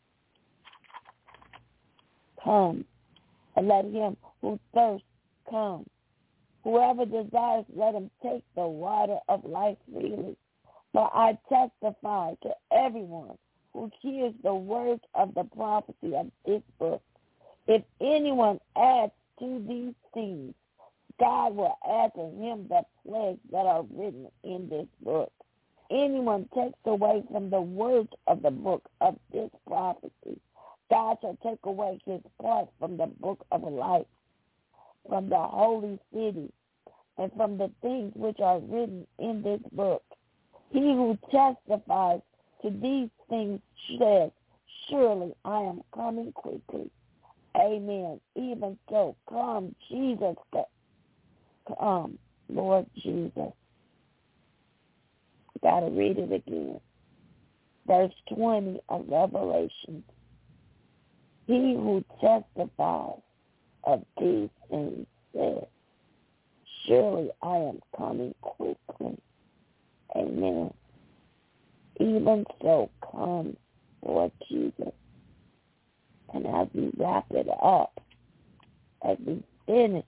Speaker 2: come. And let him who thirsts come. Whoever desires, let him take the water of life freely. For I testify to everyone who hears the words of the prophecy of this book. If anyone adds to these things, God will add to him the plagues that are written in this book. Anyone takes away from the words of the book of this prophecy, God shall take away his part from the book of life, from the holy city, and from the things which are written in this book. He who testifies to these things says, surely I am coming quickly. Amen. Even so, come, Jesus, come, Lord Jesus. Got to read it again. Verse twenty of Revelation. He who testifies of these things says, surely I am coming quickly. Amen. Even so, come, Lord Jesus. And as we wrap it up, as we finish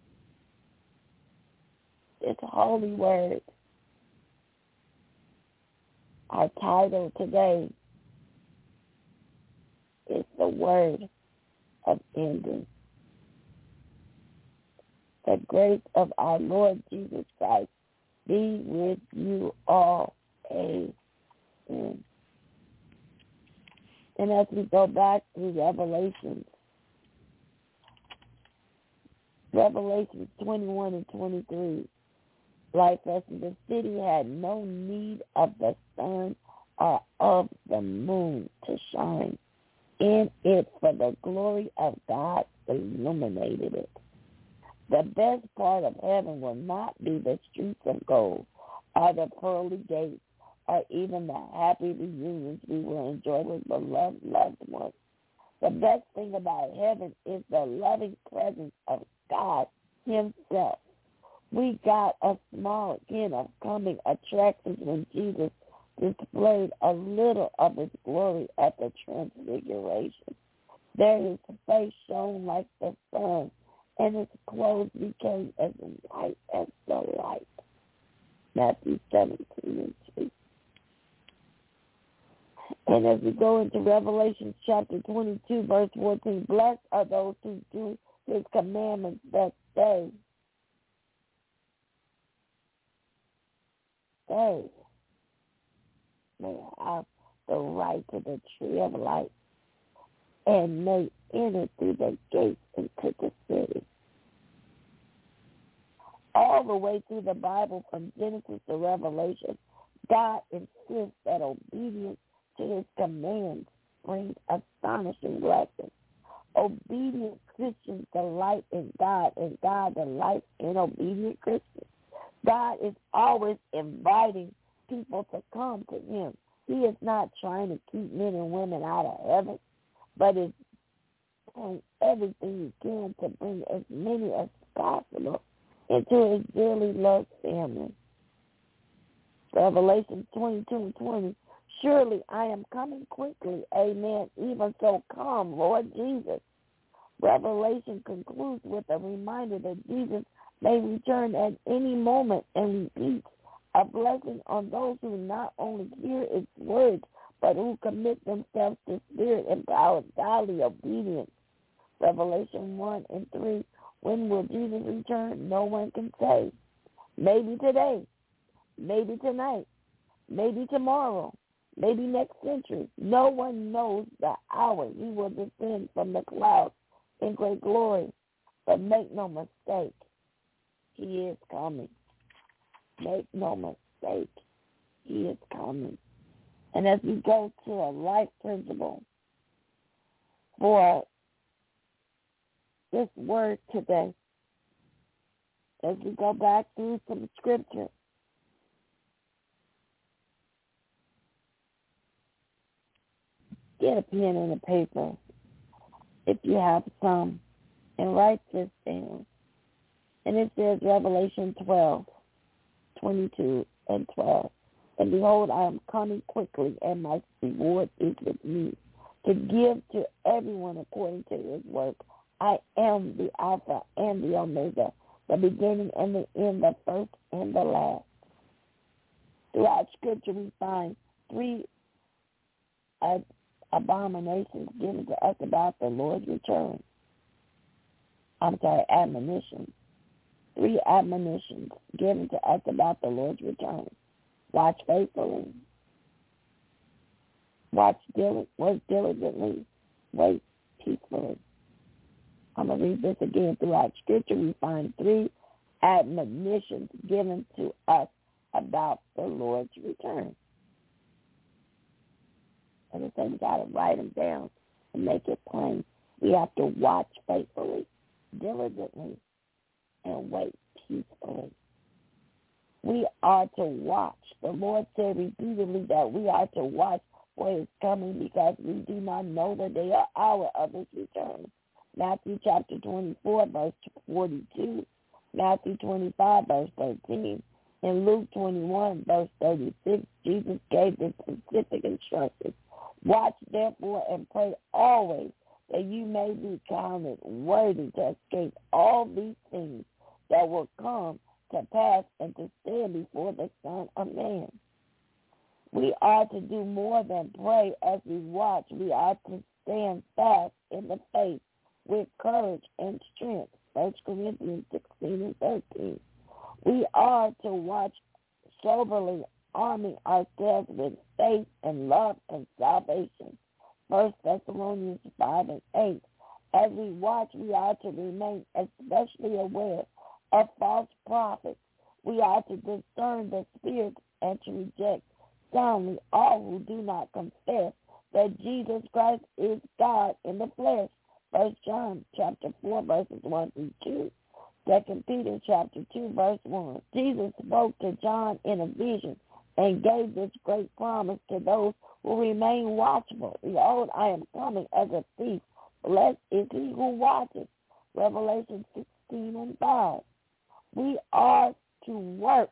Speaker 2: this holy word, our title today is the word of ending. The grace of our Lord Jesus Christ be with you all. Amen. And as we go back through Revelation, Revelation twenty-one and twenty-three. Like us, the city had no need of the sun or of the moon to shine in it, for the glory of God illuminated it. The best part of heaven will not be the streets of gold or the pearly gates or even the happy reunions we will enjoy with beloved loved ones. The best thing about heaven is the loving presence of God himself. We got a small hint of coming attractions when Jesus displayed a little of his glory at the transfiguration. There his face shone like the sun, and his clothes became as white as the light. Matthew seventeen and two. And as we go into Revelation chapter twenty-two, verse fourteen, blessed are those who do his commandments, that they, they may have the right to the tree of life and may enter through the gates into the city. All the way through the Bible, from Genesis to Revelation, God insists that obedience to his commands brings astonishing blessings. Obedient Christians delight in God, and God delights in obedient Christians. God is always inviting people to come to him. He is not trying to keep men and women out of heaven, but is doing everything he can to bring as many as possible into his dearly loved family. Revelation twenty-two and twenty, surely I am coming quickly, amen, even so come, Lord Jesus. Revelation concludes with a reminder that Jesus may return at any moment and repeats a blessing on those who not only hear its words, but who commit themselves to spirit-empowered godly obedience. Revelation one and three, when will Jesus return? No one can say. Maybe today, maybe tonight, maybe tomorrow, maybe next century. No one knows the hour he will descend from the clouds in great glory. But make no mistake, he is coming. Make no mistake, he is coming. And as we go to a life principle for this word today, as we go back through some scripture, get a pen and a paper if you have some, and write this down. And it says Revelation twelve, twenty-two and twelve. And behold, I am coming quickly, and my reward is with me, to give to everyone according to his work. I am the Alpha and the Omega, the beginning and the end, the first and the last. Throughout Scripture, we find three uh, abominations given to us about the Lord's return. I'm sorry, admonitions. Three admonitions given to us about the Lord's return. Watch faithfully. Watch dil- work diligently. Wait peacefully. I'm going to read this again. Throughout Scripture, we find three admonitions given to us about the Lord's return. And so we got to write them down and make it plain. We have to watch faithfully, diligently, and wait peacefully. We are to watch. The Lord said repeatedly that we are to watch for his coming, because we do not know the day or hour of his return. Matthew chapter twenty-four, verse forty-two, Matthew twenty-five, verse thirteen, and Luke twenty-one, verse thirty-six, Jesus gave the specific instructions. Watch therefore and pray always, that you may be counted worthy to escape all these things that will come to pass and to stand before the Son of Man. We are to do more than pray as we watch. We are to stand fast in the faith with courage and strength. First Corinthians sixteen and thirteen. We are to watch soberly, arming ourselves with faith and love and salvation. First Thessalonians five and eight. As we watch, we are to remain especially aware of false prophets. We are to discern the spirits and to reject soundly all who do not confess that Jesus Christ is God in the flesh. First John chapter four, verses one through two. Second Peter chapter two, verse one. Jesus spoke to John in a vision and gave this great promise to those who remain watchful. Behold, I am coming as a thief. Blessed is he who watches. Revelation sixteen and five. We are to work.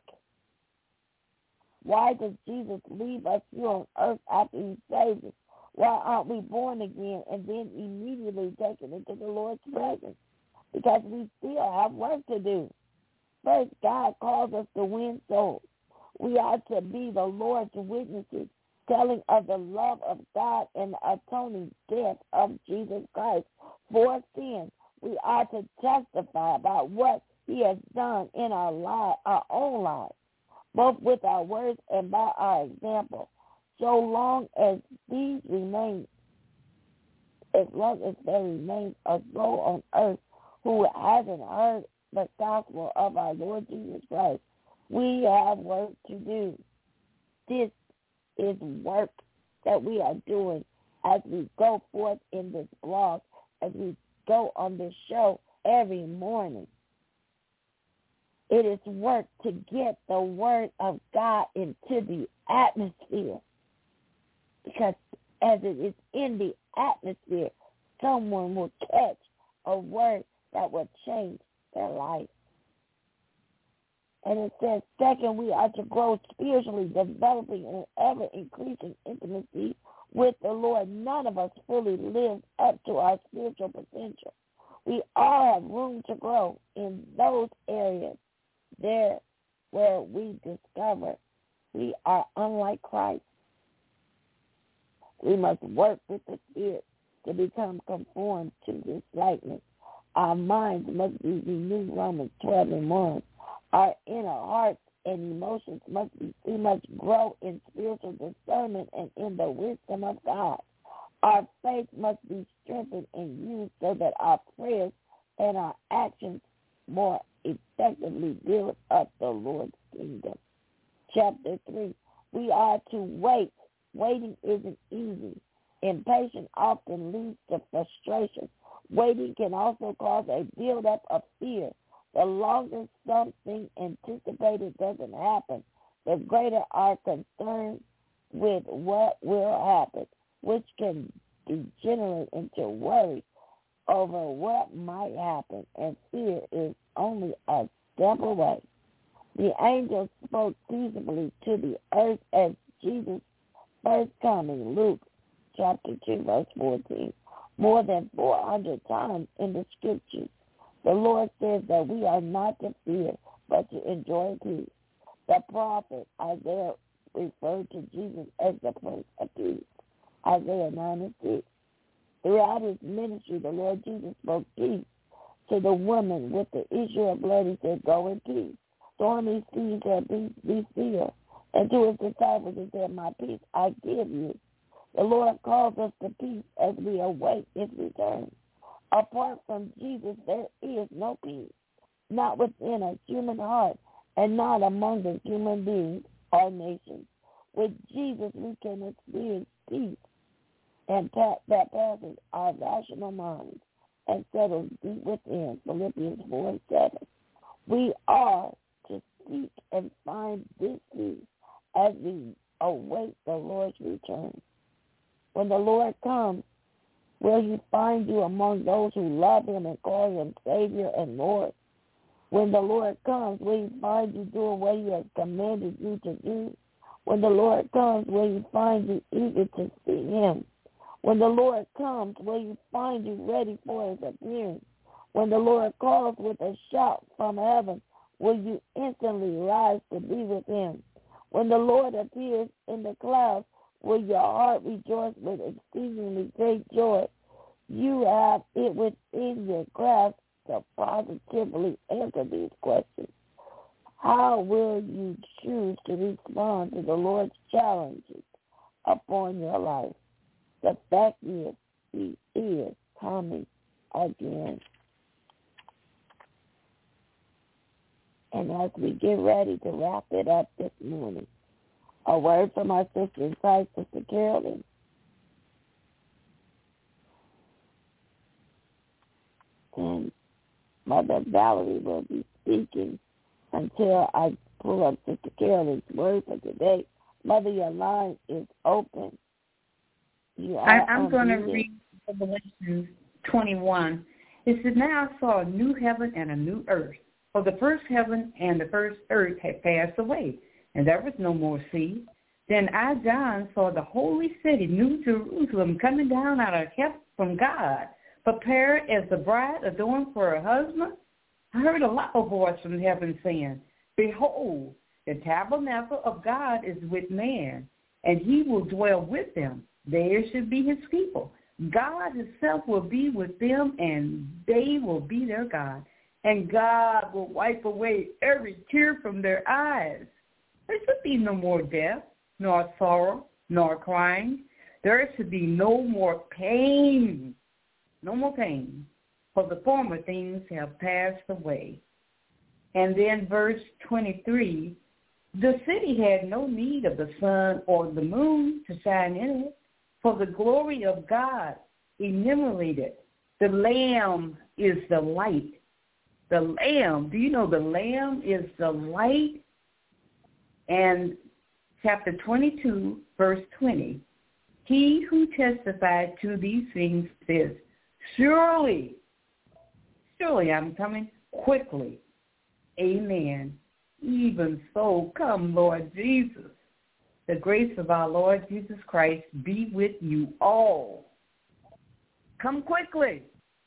Speaker 2: Why does Jesus leave us here on earth after he saves us? Why aren't we born again and then immediately taken into the Lord's presence? Because we still have work to do. First, God calls us to win souls. We are to be the Lord's witnesses, telling of the love of God and the atoning death of Jesus Christ for sin. We are to testify about what he has done in our lives, our own lives, both with our words and by our example. So long as these remain, as long as there remains a soul on earth who hasn't heard the gospel of our Lord Jesus Christ, we have work to do. This is work that we are doing as we go forth in this blog, as we go on this show every morning. It is work to get the word of God into the atmosphere. Because as it is in the atmosphere, someone will catch a word that will change their life. And it says, second, we are to grow spiritually, developing an ever-increasing intimacy with the Lord. None of us fully lives up to our spiritual potential. We all have room to grow in those areas there where we discover we are unlike Christ. We must work with the Spirit to become conformed to this likeness. Our minds must be renewed, Romans twelve and one. Our inner hearts and emotions must be, we must grow in spiritual discernment and in the wisdom of God. Our faith must be strengthened and used so that our prayers and our actions more effectively build up the Lord's kingdom. Chapter three, we are to wait. Waiting isn't easy. Impatience often leads to frustration. Waiting can also cause a buildup of fear. The longer something anticipated doesn't happen, the greater our concern with what will happen, which can degenerate into worry over what might happen, and fear is only a step away. The angels spoke peaceably to the earth as Jesus' first coming, Luke chapter two, verse fourteen. More than four hundred times in the scriptures, the Lord says that we are not to fear, but to enjoy peace. The prophet Isaiah referred to Jesus as the Prince of Peace, Isaiah nine and six. Throughout his ministry, the Lord Jesus spoke peace to the woman with the issue of blood. He said, go in peace. Stormy seas shall be, be still. And to his disciples, he said, my peace I give you. The Lord calls us to peace as we await his return. Apart from Jesus, there is no peace, not within a human heart and not among the human beings or nations. With Jesus, we can experience peace and that passes our rational minds and settles deep within. Philippians four and seven. We are to seek and find this peace as we await the Lord's return. When the Lord comes, will he find you among those who love him and call him Savior and Lord? When the Lord comes, will he find you doing what he has commanded you to do? When the Lord comes, will he find you eager to see him? When the Lord comes, will you find you ready for his appearance? When the Lord calls with a shout from heaven, will you instantly rise to be with him? When the Lord appears in the clouds, will your heart rejoice with exceedingly great joy? You have it within your grasp to positively answer these questions. How will you choose to respond to the Lord's challenges upon your life? The fact is, he is coming again. And as we get ready to wrap it up this morning, a word from our sister in Christ, Sister Carolyn. And Mother Valerie will be speaking until I pull up Sister Carolyn's word for today. Mother, your line is open. You
Speaker 3: I,
Speaker 2: are
Speaker 3: I'm going to
Speaker 2: unmuted.
Speaker 3: read Revelation twenty-one. It says, now I saw a new heaven and a new earth. For the first heaven and the first earth had passed away, and there was no more sea. Then I, John, saw the holy city, New Jerusalem, coming down out of heaven from God, prepared as the bride adorned for her husband. I heard a loud voice from heaven saying, behold, the tabernacle of God is with man, and he will dwell with them. They should be his people. God himself will be with them, and they will be their God. And God will wipe away every tear from their eyes. There should be no more death, nor sorrow, nor crying. There should be no more pain. No more pain. For the former things have passed away. And then verse twenty-three, the city had no need of the sun or the moon to shine in it, for the glory of God illuminated. The Lamb is the light. The Lamb, do you know the Lamb is the light? And chapter twenty-two, verse twenty, he who testified to these things says, surely, surely I'm coming quickly. Amen. Even so, come, Lord Jesus. The grace of our Lord Jesus Christ be with you all. Come quickly.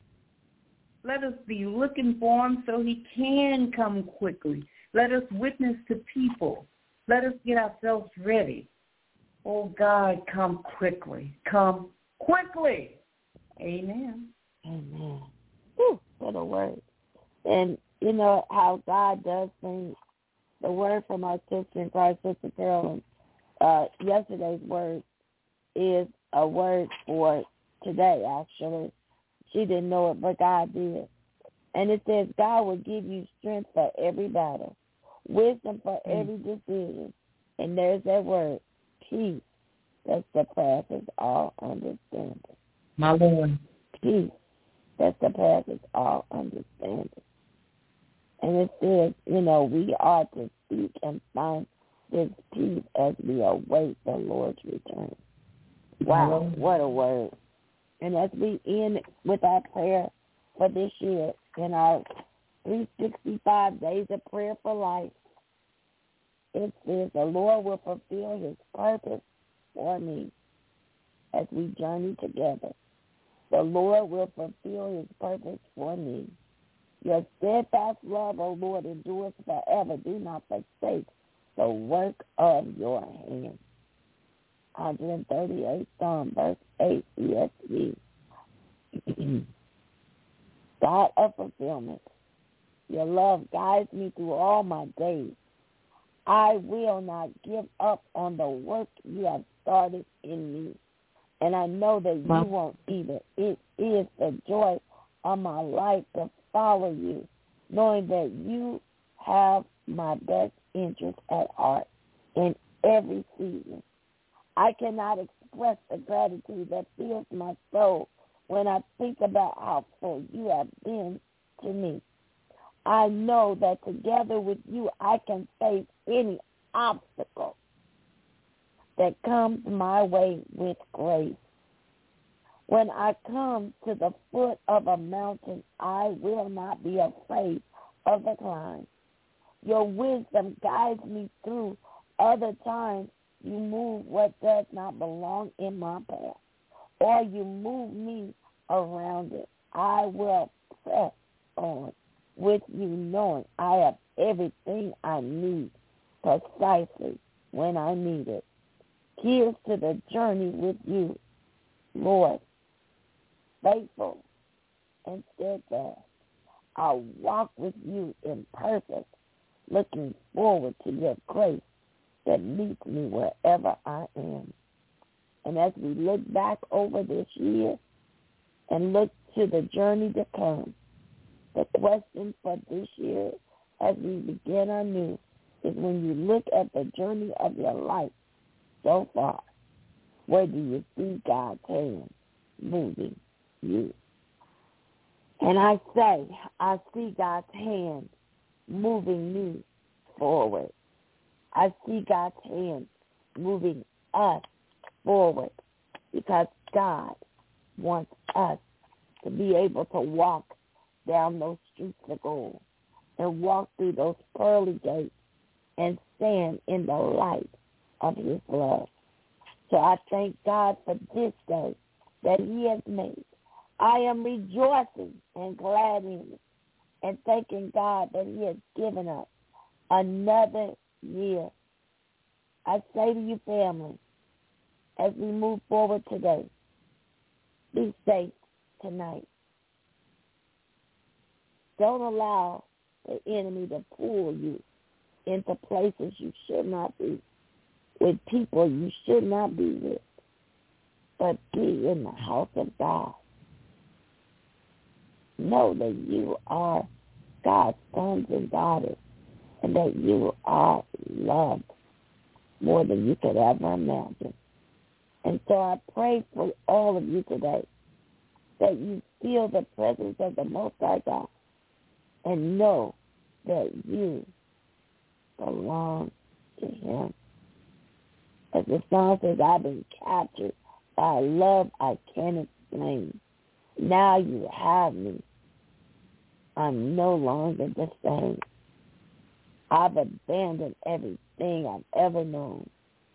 Speaker 3: Let us be looking for him so he can come quickly. Let us witness to people. Let us get ourselves ready. Oh, God, come quickly. Come quickly. Amen.
Speaker 2: Amen. Whew, what a word. And you know how God does things. The word from our sister in Christ, Sister Carolyn, uh, yesterday's word is a word for today, actually. She didn't know it, but God did. And it says God will give you strength for every battle, wisdom for every decision. And there's that word, peace, that surpasses all understanding.
Speaker 3: My Lord.
Speaker 2: Peace that surpasses all understanding. And it says, you know, we are to seek and find this peace as we await the Lord's return. Wow, what a word. And as we end with our prayer for this year in our three hundred sixty-five days of prayer for life, it says the Lord will fulfill his purpose for me as we journey together. The Lord will fulfill his purpose for me. Your steadfast love, O Lord, endures forever. Do not forsake the work of your hands. one hundred thirty-eight Psalm, verse eight, E S V. God of fulfillment, your love guides me through all my days. I will not give up on the work you have started in me. And I know that you won't either. It is the joy of my life to follow you, knowing that you have my best interest at heart in every season. I cannot express the gratitude that fills my soul when I think about how full you have been to me. I know that together with you I can face any obstacle that comes my way with grace. When I come to the foot of a mountain, I will not be afraid of the climb. Your wisdom guides me through. Other times you move what does not belong in my path, or you move me around it. I will press on with you, knowing I have everything I need precisely when I need it. Here's to the journey with you, Lord, faithful and steadfast. I'll walk with you in purpose, looking forward to your grace that meets me wherever I am. And as we look back over this year and look to the journey to come. The question for this year as we begin anew is, when you look at the journey of your life so far, where do you see God's hand moving you? And I say, I see God's hand moving me forward. I see God's hand moving us forward, because God wants us to be able to walk down those streets of gold and walk through those pearly gates and stand in the light of his love. So I thank God for this day that he has made. I am rejoicing and glad in it, and thanking God that he has given us another year. I say to you, family, as we move forward today, be safe tonight. Don't allow the enemy to pull you into places you should not be, with people you should not be with, but be in the house of God. Know that you are God's sons and daughters, and that you are loved more than you could ever imagine. And so I pray for all of you today that you feel the presence of the Most High God and know that you belong to him. As the song says, I've been captured by love I can't explain. Now you have me. I'm no longer the same. I've abandoned everything I've ever known.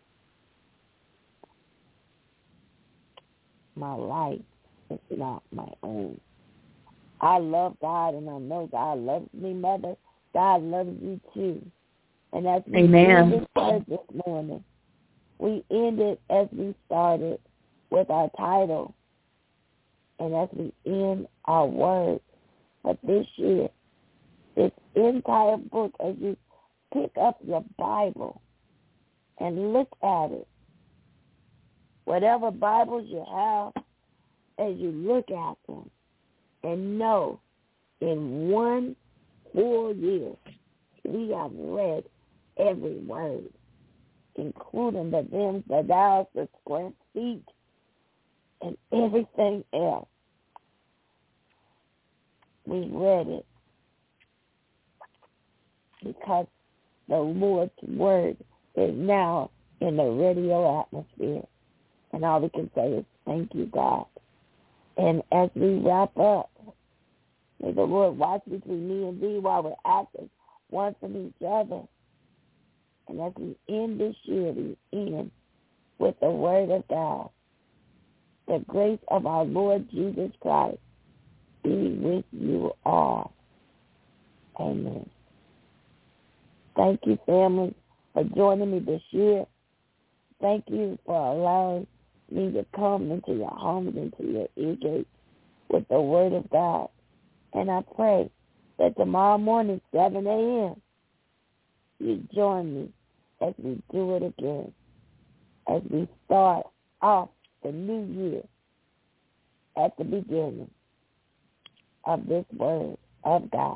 Speaker 2: My life is not my own. I love God, and I know God loves me, Mother. God loves you too. And as we
Speaker 3: Amen.
Speaker 2: end this word this morning, we ended as we started with our title, and as we end our word for this year, this entire book, as you pick up your Bible and look at it, whatever Bibles you have, as you look at them, and know in one full year we have read every word, including the thems, the thous, the square feet, and everything else. We read it because the Lord's word is now in the radio atmosphere. And all we can say is, thank you, God. And as we wrap up, may the Lord watch between me and thee while we're acting one from each other. And as we end this year, we end with the word of God. The grace of our Lord Jesus Christ be with you all. Amen. Thank you, family, for joining me this year. Thank you for allowing me to come into your homes, into your ear gates with the word of God. And I pray that tomorrow morning, seven a.m., you join me as we do it again, as we start off the new year at the beginning of this word of God.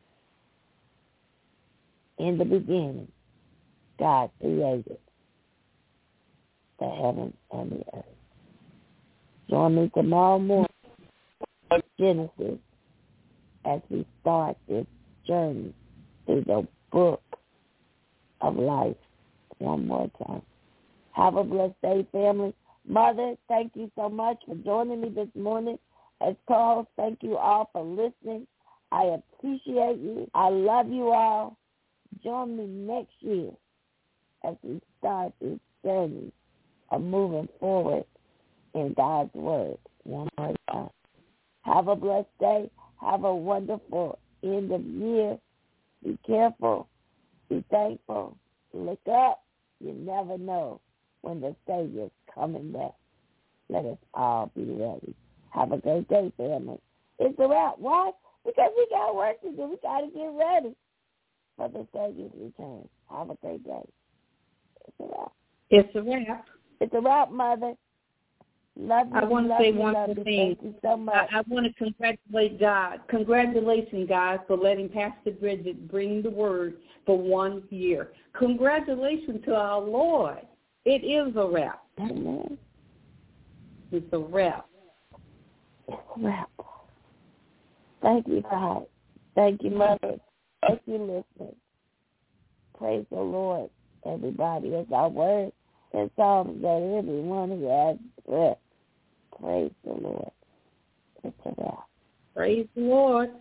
Speaker 2: In the beginning, God created the heavens and the earth. Join me tomorrow morning, Genesis, as we start this journey through the book of life one more time. Have a blessed day, family. Mother, thank you so much for joining me this morning. As co-host, thank you all for listening. I appreciate you. I love you all. Join me next year as we start this journey of moving forward in God's word one more time. Have a blessed day. Have a wonderful end of year. Be careful. Be thankful. Look up. You never know when the Savior's coming back. Let us all be ready. Have a great day, family. It's a wrap. Why? Because we got work to do. We got to get ready for the Savior's return. Have a great day. It's a wrap.
Speaker 3: It's a wrap.
Speaker 2: It's a wrap, Mother. Love you.
Speaker 3: I want to
Speaker 2: love
Speaker 3: say
Speaker 2: you,
Speaker 3: one
Speaker 2: love
Speaker 3: more
Speaker 2: you.
Speaker 3: thing.
Speaker 2: Thank you so much.
Speaker 3: I, I want to congratulate God. Congratulations, God, for letting Pastor Bridget bring the word for one year. Congratulations to our Lord. It is a wrap.
Speaker 2: Amen.
Speaker 3: It's a wrap.
Speaker 2: It's a wrap. Thank you, God. Thank you, Mother. Thank you, listeners. Praise the Lord, everybody. It's our word. It's all that everyone who has breath. Praise the Lord. It's a wrap.
Speaker 3: Praise the Lord.